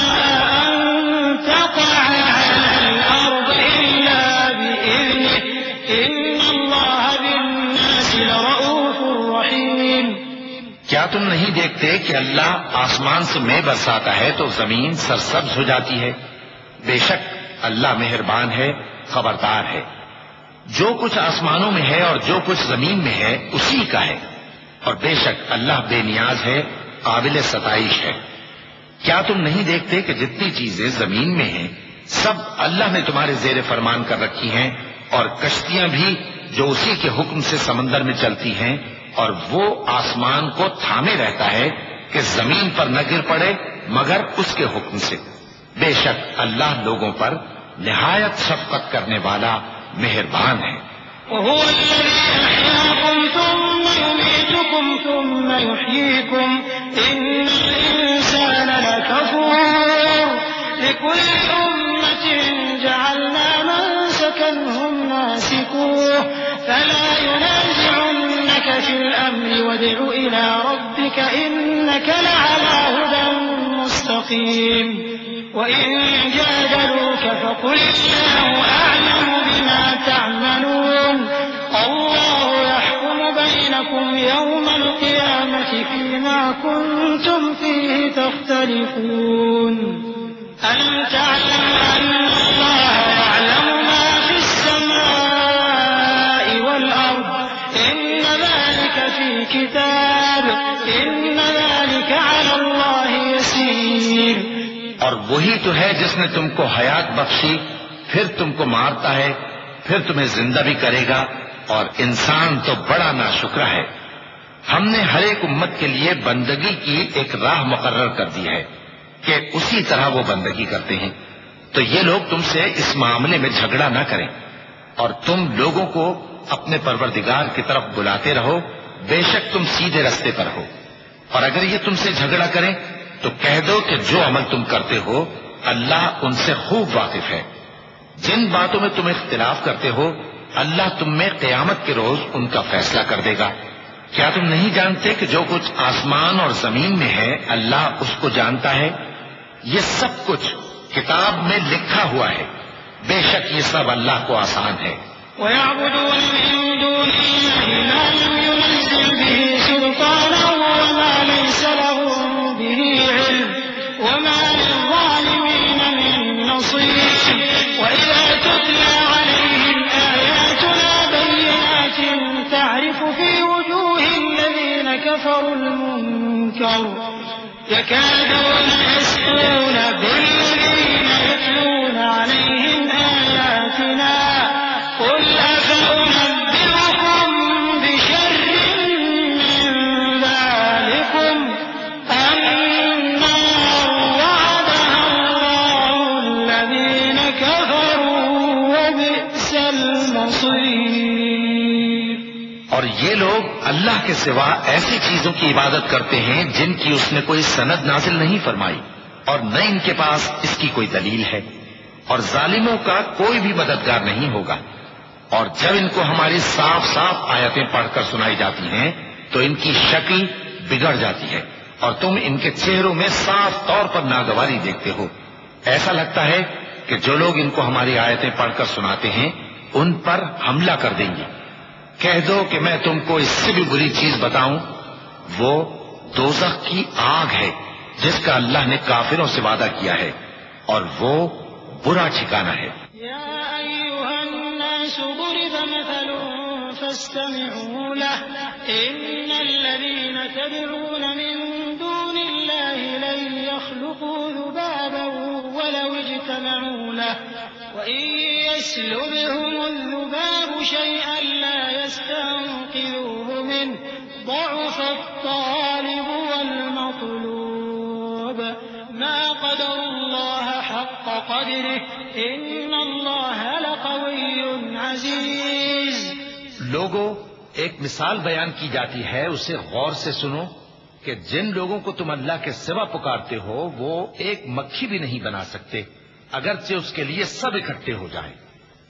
أن تقع على الأرض إلا بإذنه إن الله بالناس لرؤوف رحيم. کیا تم نہیں دیکھتے کہ اللہ آسمان سے مے برساتا ہے تو زمین سرسبز ہو جاتی ہے؟ بے شک اللہ مہربان ہے، خبردار ہے. جو کچھ آسمانوں میں ہے اور جو کچھ زمین میں ہے اسی کا ہے، اور بے شک اللہ بے نیاز ہے، قابل ستائش ہے. کیا تم نہیں دیکھتے کہ جتنی چیزیں زمین میں ہیں سب اللہ نے تمہارے زیر فرمان کر رکھی ہیں، اور کشتیاں بھی جو اسی کے حکم سے سمندر میں چلتی ہیں، اور وہ آسمان کو تھامے رہتا ہے کہ زمین پر نہ گر پڑے مگر اس کے حکم سے. بے شک اللہ لوگوں پر نہایت شفقت کرنے والا مہربان ہے. وهو الذي أحياكم ثم يميتكم ثم يحييكم إن الإنسان لكفور. لكل أمة جعلنا منسكا هم ناسكوه فلا ينازعنك في الأمر وادع إلى ربك إنك لعلى هدى مستقيم. وإن جادلوك فقل الله أعلم بما تعملون الله يحكم بينكم يوم القيامة فيما كنتم فيه تختلفون. ألم تعلم أن الله يعلم ما في السماء والأرض إن ذلك في كتاب إن ذلك على الله يسير. اور وہی تو ہے جس نے تم کو حیات بخشی، پھر تم کو مارتا ہے، پھر تمہیں زندہ بھی کرے گا، اور انسان تو بڑا ناشکرا ہے. ہم نے ہر ایک امت کے لیے بندگی کی ایک راہ مقرر کر دی ہے کہ اسی طرح وہ بندگی کرتے ہیں. تو یہ لوگ تم سے اس معاملے میں جھگڑا نہ کریں، اور تم لوگوں کو اپنے پروردگار کی طرف بلاتے رہو، بے شک تم سیدھے رستے پر ہو. اور اگر یہ تم سے جھگڑا کریں تو کہہ دو کہ جو عمل تم کرتے ہو اللہ ان سے خوب واقف ہے. جن باتوں میں تم اختلاف کرتے ہو اللہ تم میں قیامت کے روز ان کا فیصلہ کر دے گا. کیا تم نہیں جانتے کہ جو کچھ آسمان اور زمین میں ہے اللہ اس کو جانتا ہے؟ یہ سب کچھ کتاب میں لکھا ہوا ہے. بے شک یہ سب اللہ کو آسان ہے. وَيَعْبُدُونَ مِن دُونِ اللَّهِ مَا لَمْ يُنَزِّلْ بِهِ سُلْطَانًا وَمَا لَيْسَ لَهُم بِهِ عِلْمٌ وَمَا لِلظَّالِمِينَ مِن نَّصِيرٍ. وَإِذَا تُتْلَىٰ عَلَيْهِمْ آيَاتُنَا بَيِّنَاتٍ تَعْرِفُ فِي وُجُوهِ الَّذِينَ كَفَرُوا الْمُنكَرَ يَكَادُونَ يَسْطُونَ بِالَّذِينَ يَتْلُونَ عَلَيْهِمْ آيَاتِنَا قُلْ أَفَأُنَبِّئُكُم بِشَرٍّ مِّن ذَٰلِكُمْ النَّارُ وَعَدَهَا اللَّهُ الَّذِينَ كَفَرُوا وَبِئْسَ الْمَصِيرُ. اور یہ لوگ اللہ کے سوا ایسی چیزوں کی عبادت کرتے ہیں جن کی اس نے کوئی سند نازل نہیں فرمائی، اور نہ ان کے پاس اس کی کوئی دلیل ہے، اور ظالموں کا کوئی بھی مددگار نہیں ہوگا. اور جب ان کو ہماری صاف صاف آیتیں پڑھ کر سنائی جاتی ہیں تو ان کی شکل بگڑ جاتی ہے، اور تم ان کے چہروں میں صاف طور پر ناگواری دیکھتے ہو. ایسا لگتا ہے کہ جو لوگ ان کو ہماری آیتیں پڑھ کر سناتے ہیں ان پر حملہ کر دیں گے. کہہ دو کہ میں تم کو اس سے بھی بری چیز بتاؤں، وہ دوزخ کی آگ ہے جس کا اللہ نے کافروں سے وعدہ کیا ہے، اور وہ برا ٹھکانہ ہے. يا أيها الناس ضرب مثل فاستمعوا له إن الذين تدعون من دون الله لن يخلقوا ذبابا ولو اجتمعوا له وإن يسلبهم الذباب شيئا لا يستنقذوه منه ضعف الطالب والمطلوب ما قدر الله حق قدره إن الله لقوي عزيز. لوگوں، ایک مثال بیان کی جاتی ہے، اسے غور سے سنو کہ جن لوگوں کو تم اللہ کے سوا پکارتے ہو وہ ایک مکھی بھی نہیں بنا سکتے اگرچہ اس کے لیے سب اکٹھے ہو جائیں.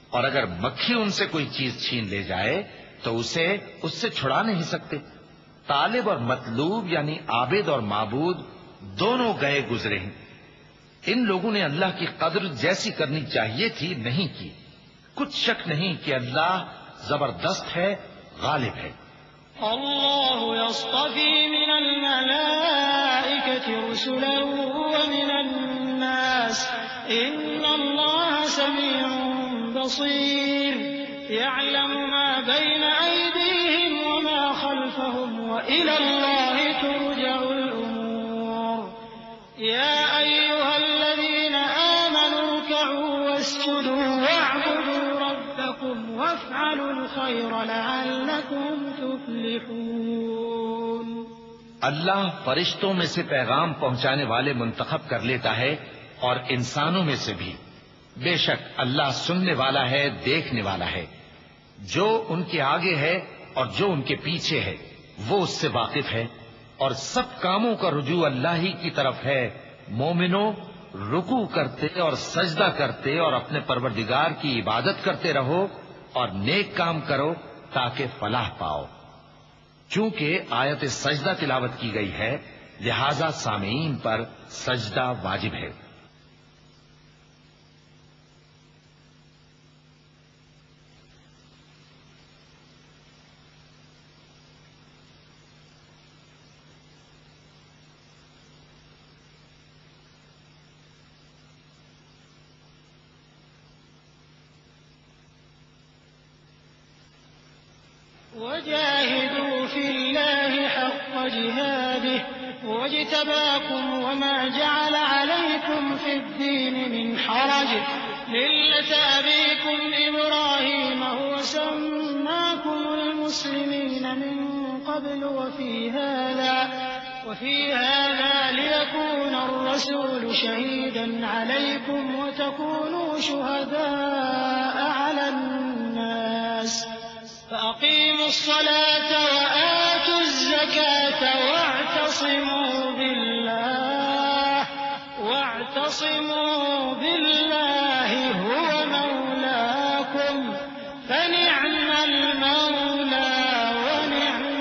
اور اگر مکھی ان سے کوئی چیز چھین لے جائے تو اسے اس سے چھڑا نہیں سکتے. طالب اور مطلوب یعنی عابد اور معبود دونوں گئے گزرے ہیں. ان لوگوں نے اللہ کی قدر جیسی کرنی چاہیے تھی نہیں کی. کچھ شک نہیں کہ اللہ زبردست ہے، غالب ہے. اللہ يصطفی من الملائکة رسلا ومن الناس ان اللہ سمیع بصیر يعلم ما بين أيديهم وما خلفهم وإلى الله ترجع الأمور. يا أيها الذين آمنوا اركعوا واسجدوا واعبدوا ربكم وافعلوا الخير لعلكم تفلحون. اللہ فرشتوں میں سے پیغام پہنچانے والے منتخب کر لیتا ہے اور انسانوں میں سے بھی. بے شک اللہ سننے والا ہے، دیکھنے والا ہے. جو ان کے آگے ہے اور جو ان کے پیچھے ہے وہ اس سے واقف ہے، اور سب کاموں کا رجوع اللہ ہی کی طرف ہے. مومنوں، رکوع کرتے اور سجدہ کرتے اور اپنے پروردگار کی عبادت کرتے رہو اور نیک کام کرو تاکہ فلاح پاؤ. چونکہ آیت سجدہ تلاوت کی گئی ہے لہذا سامعین پر سجدہ واجب ہے. وجاهدوا في الله حق جهاده واجتباكم وما جعل عليكم في الدين من حرج ملة أبيكم إبراهيم هو سماكم المسلمين من قبل وفي هذا ليكون الرسول شهيدا عليكم وتكونوا شهداء على الناس. فأقيموا الصلاة وآتوا الزكاة واعتصموا بالله هو مولاكم فنعم المولى ونعم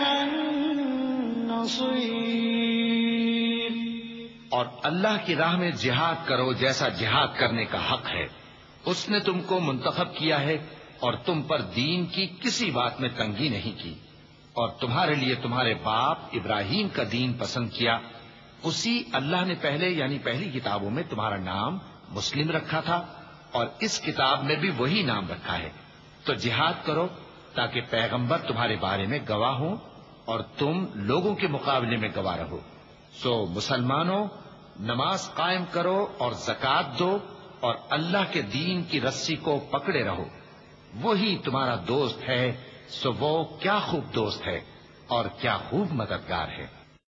النصير. اور اللہ کی راہ میں جہاد کرو جیسا جہاد کرنے کا حق ہے. اس نے تم کو منتخب کیا ہے اور تم پر دین کی کسی بات میں تنگی نہیں کی، اور تمہارے لیے تمہارے باپ ابراہیم کا دین پسند کیا. اسی اللہ نے پہلے یعنی پہلی کتابوں میں تمہارا نام مسلم رکھا تھا اور اس کتاب میں بھی وہی نام رکھا ہے. تو جہاد کرو تاکہ پیغمبر تمہارے بارے میں گواہ ہوں اور تم لوگوں کے مقابلے میں گواہ رہو. سو مسلمانوں، نماز قائم کرو اور زکوٰۃ دو اور اللہ کے دین کی رسی کو پکڑے رہو. وہی تمہارا دوست ہے. سو وہ کیا خوب دوست ہے اور کیا خوب مددگار ہے.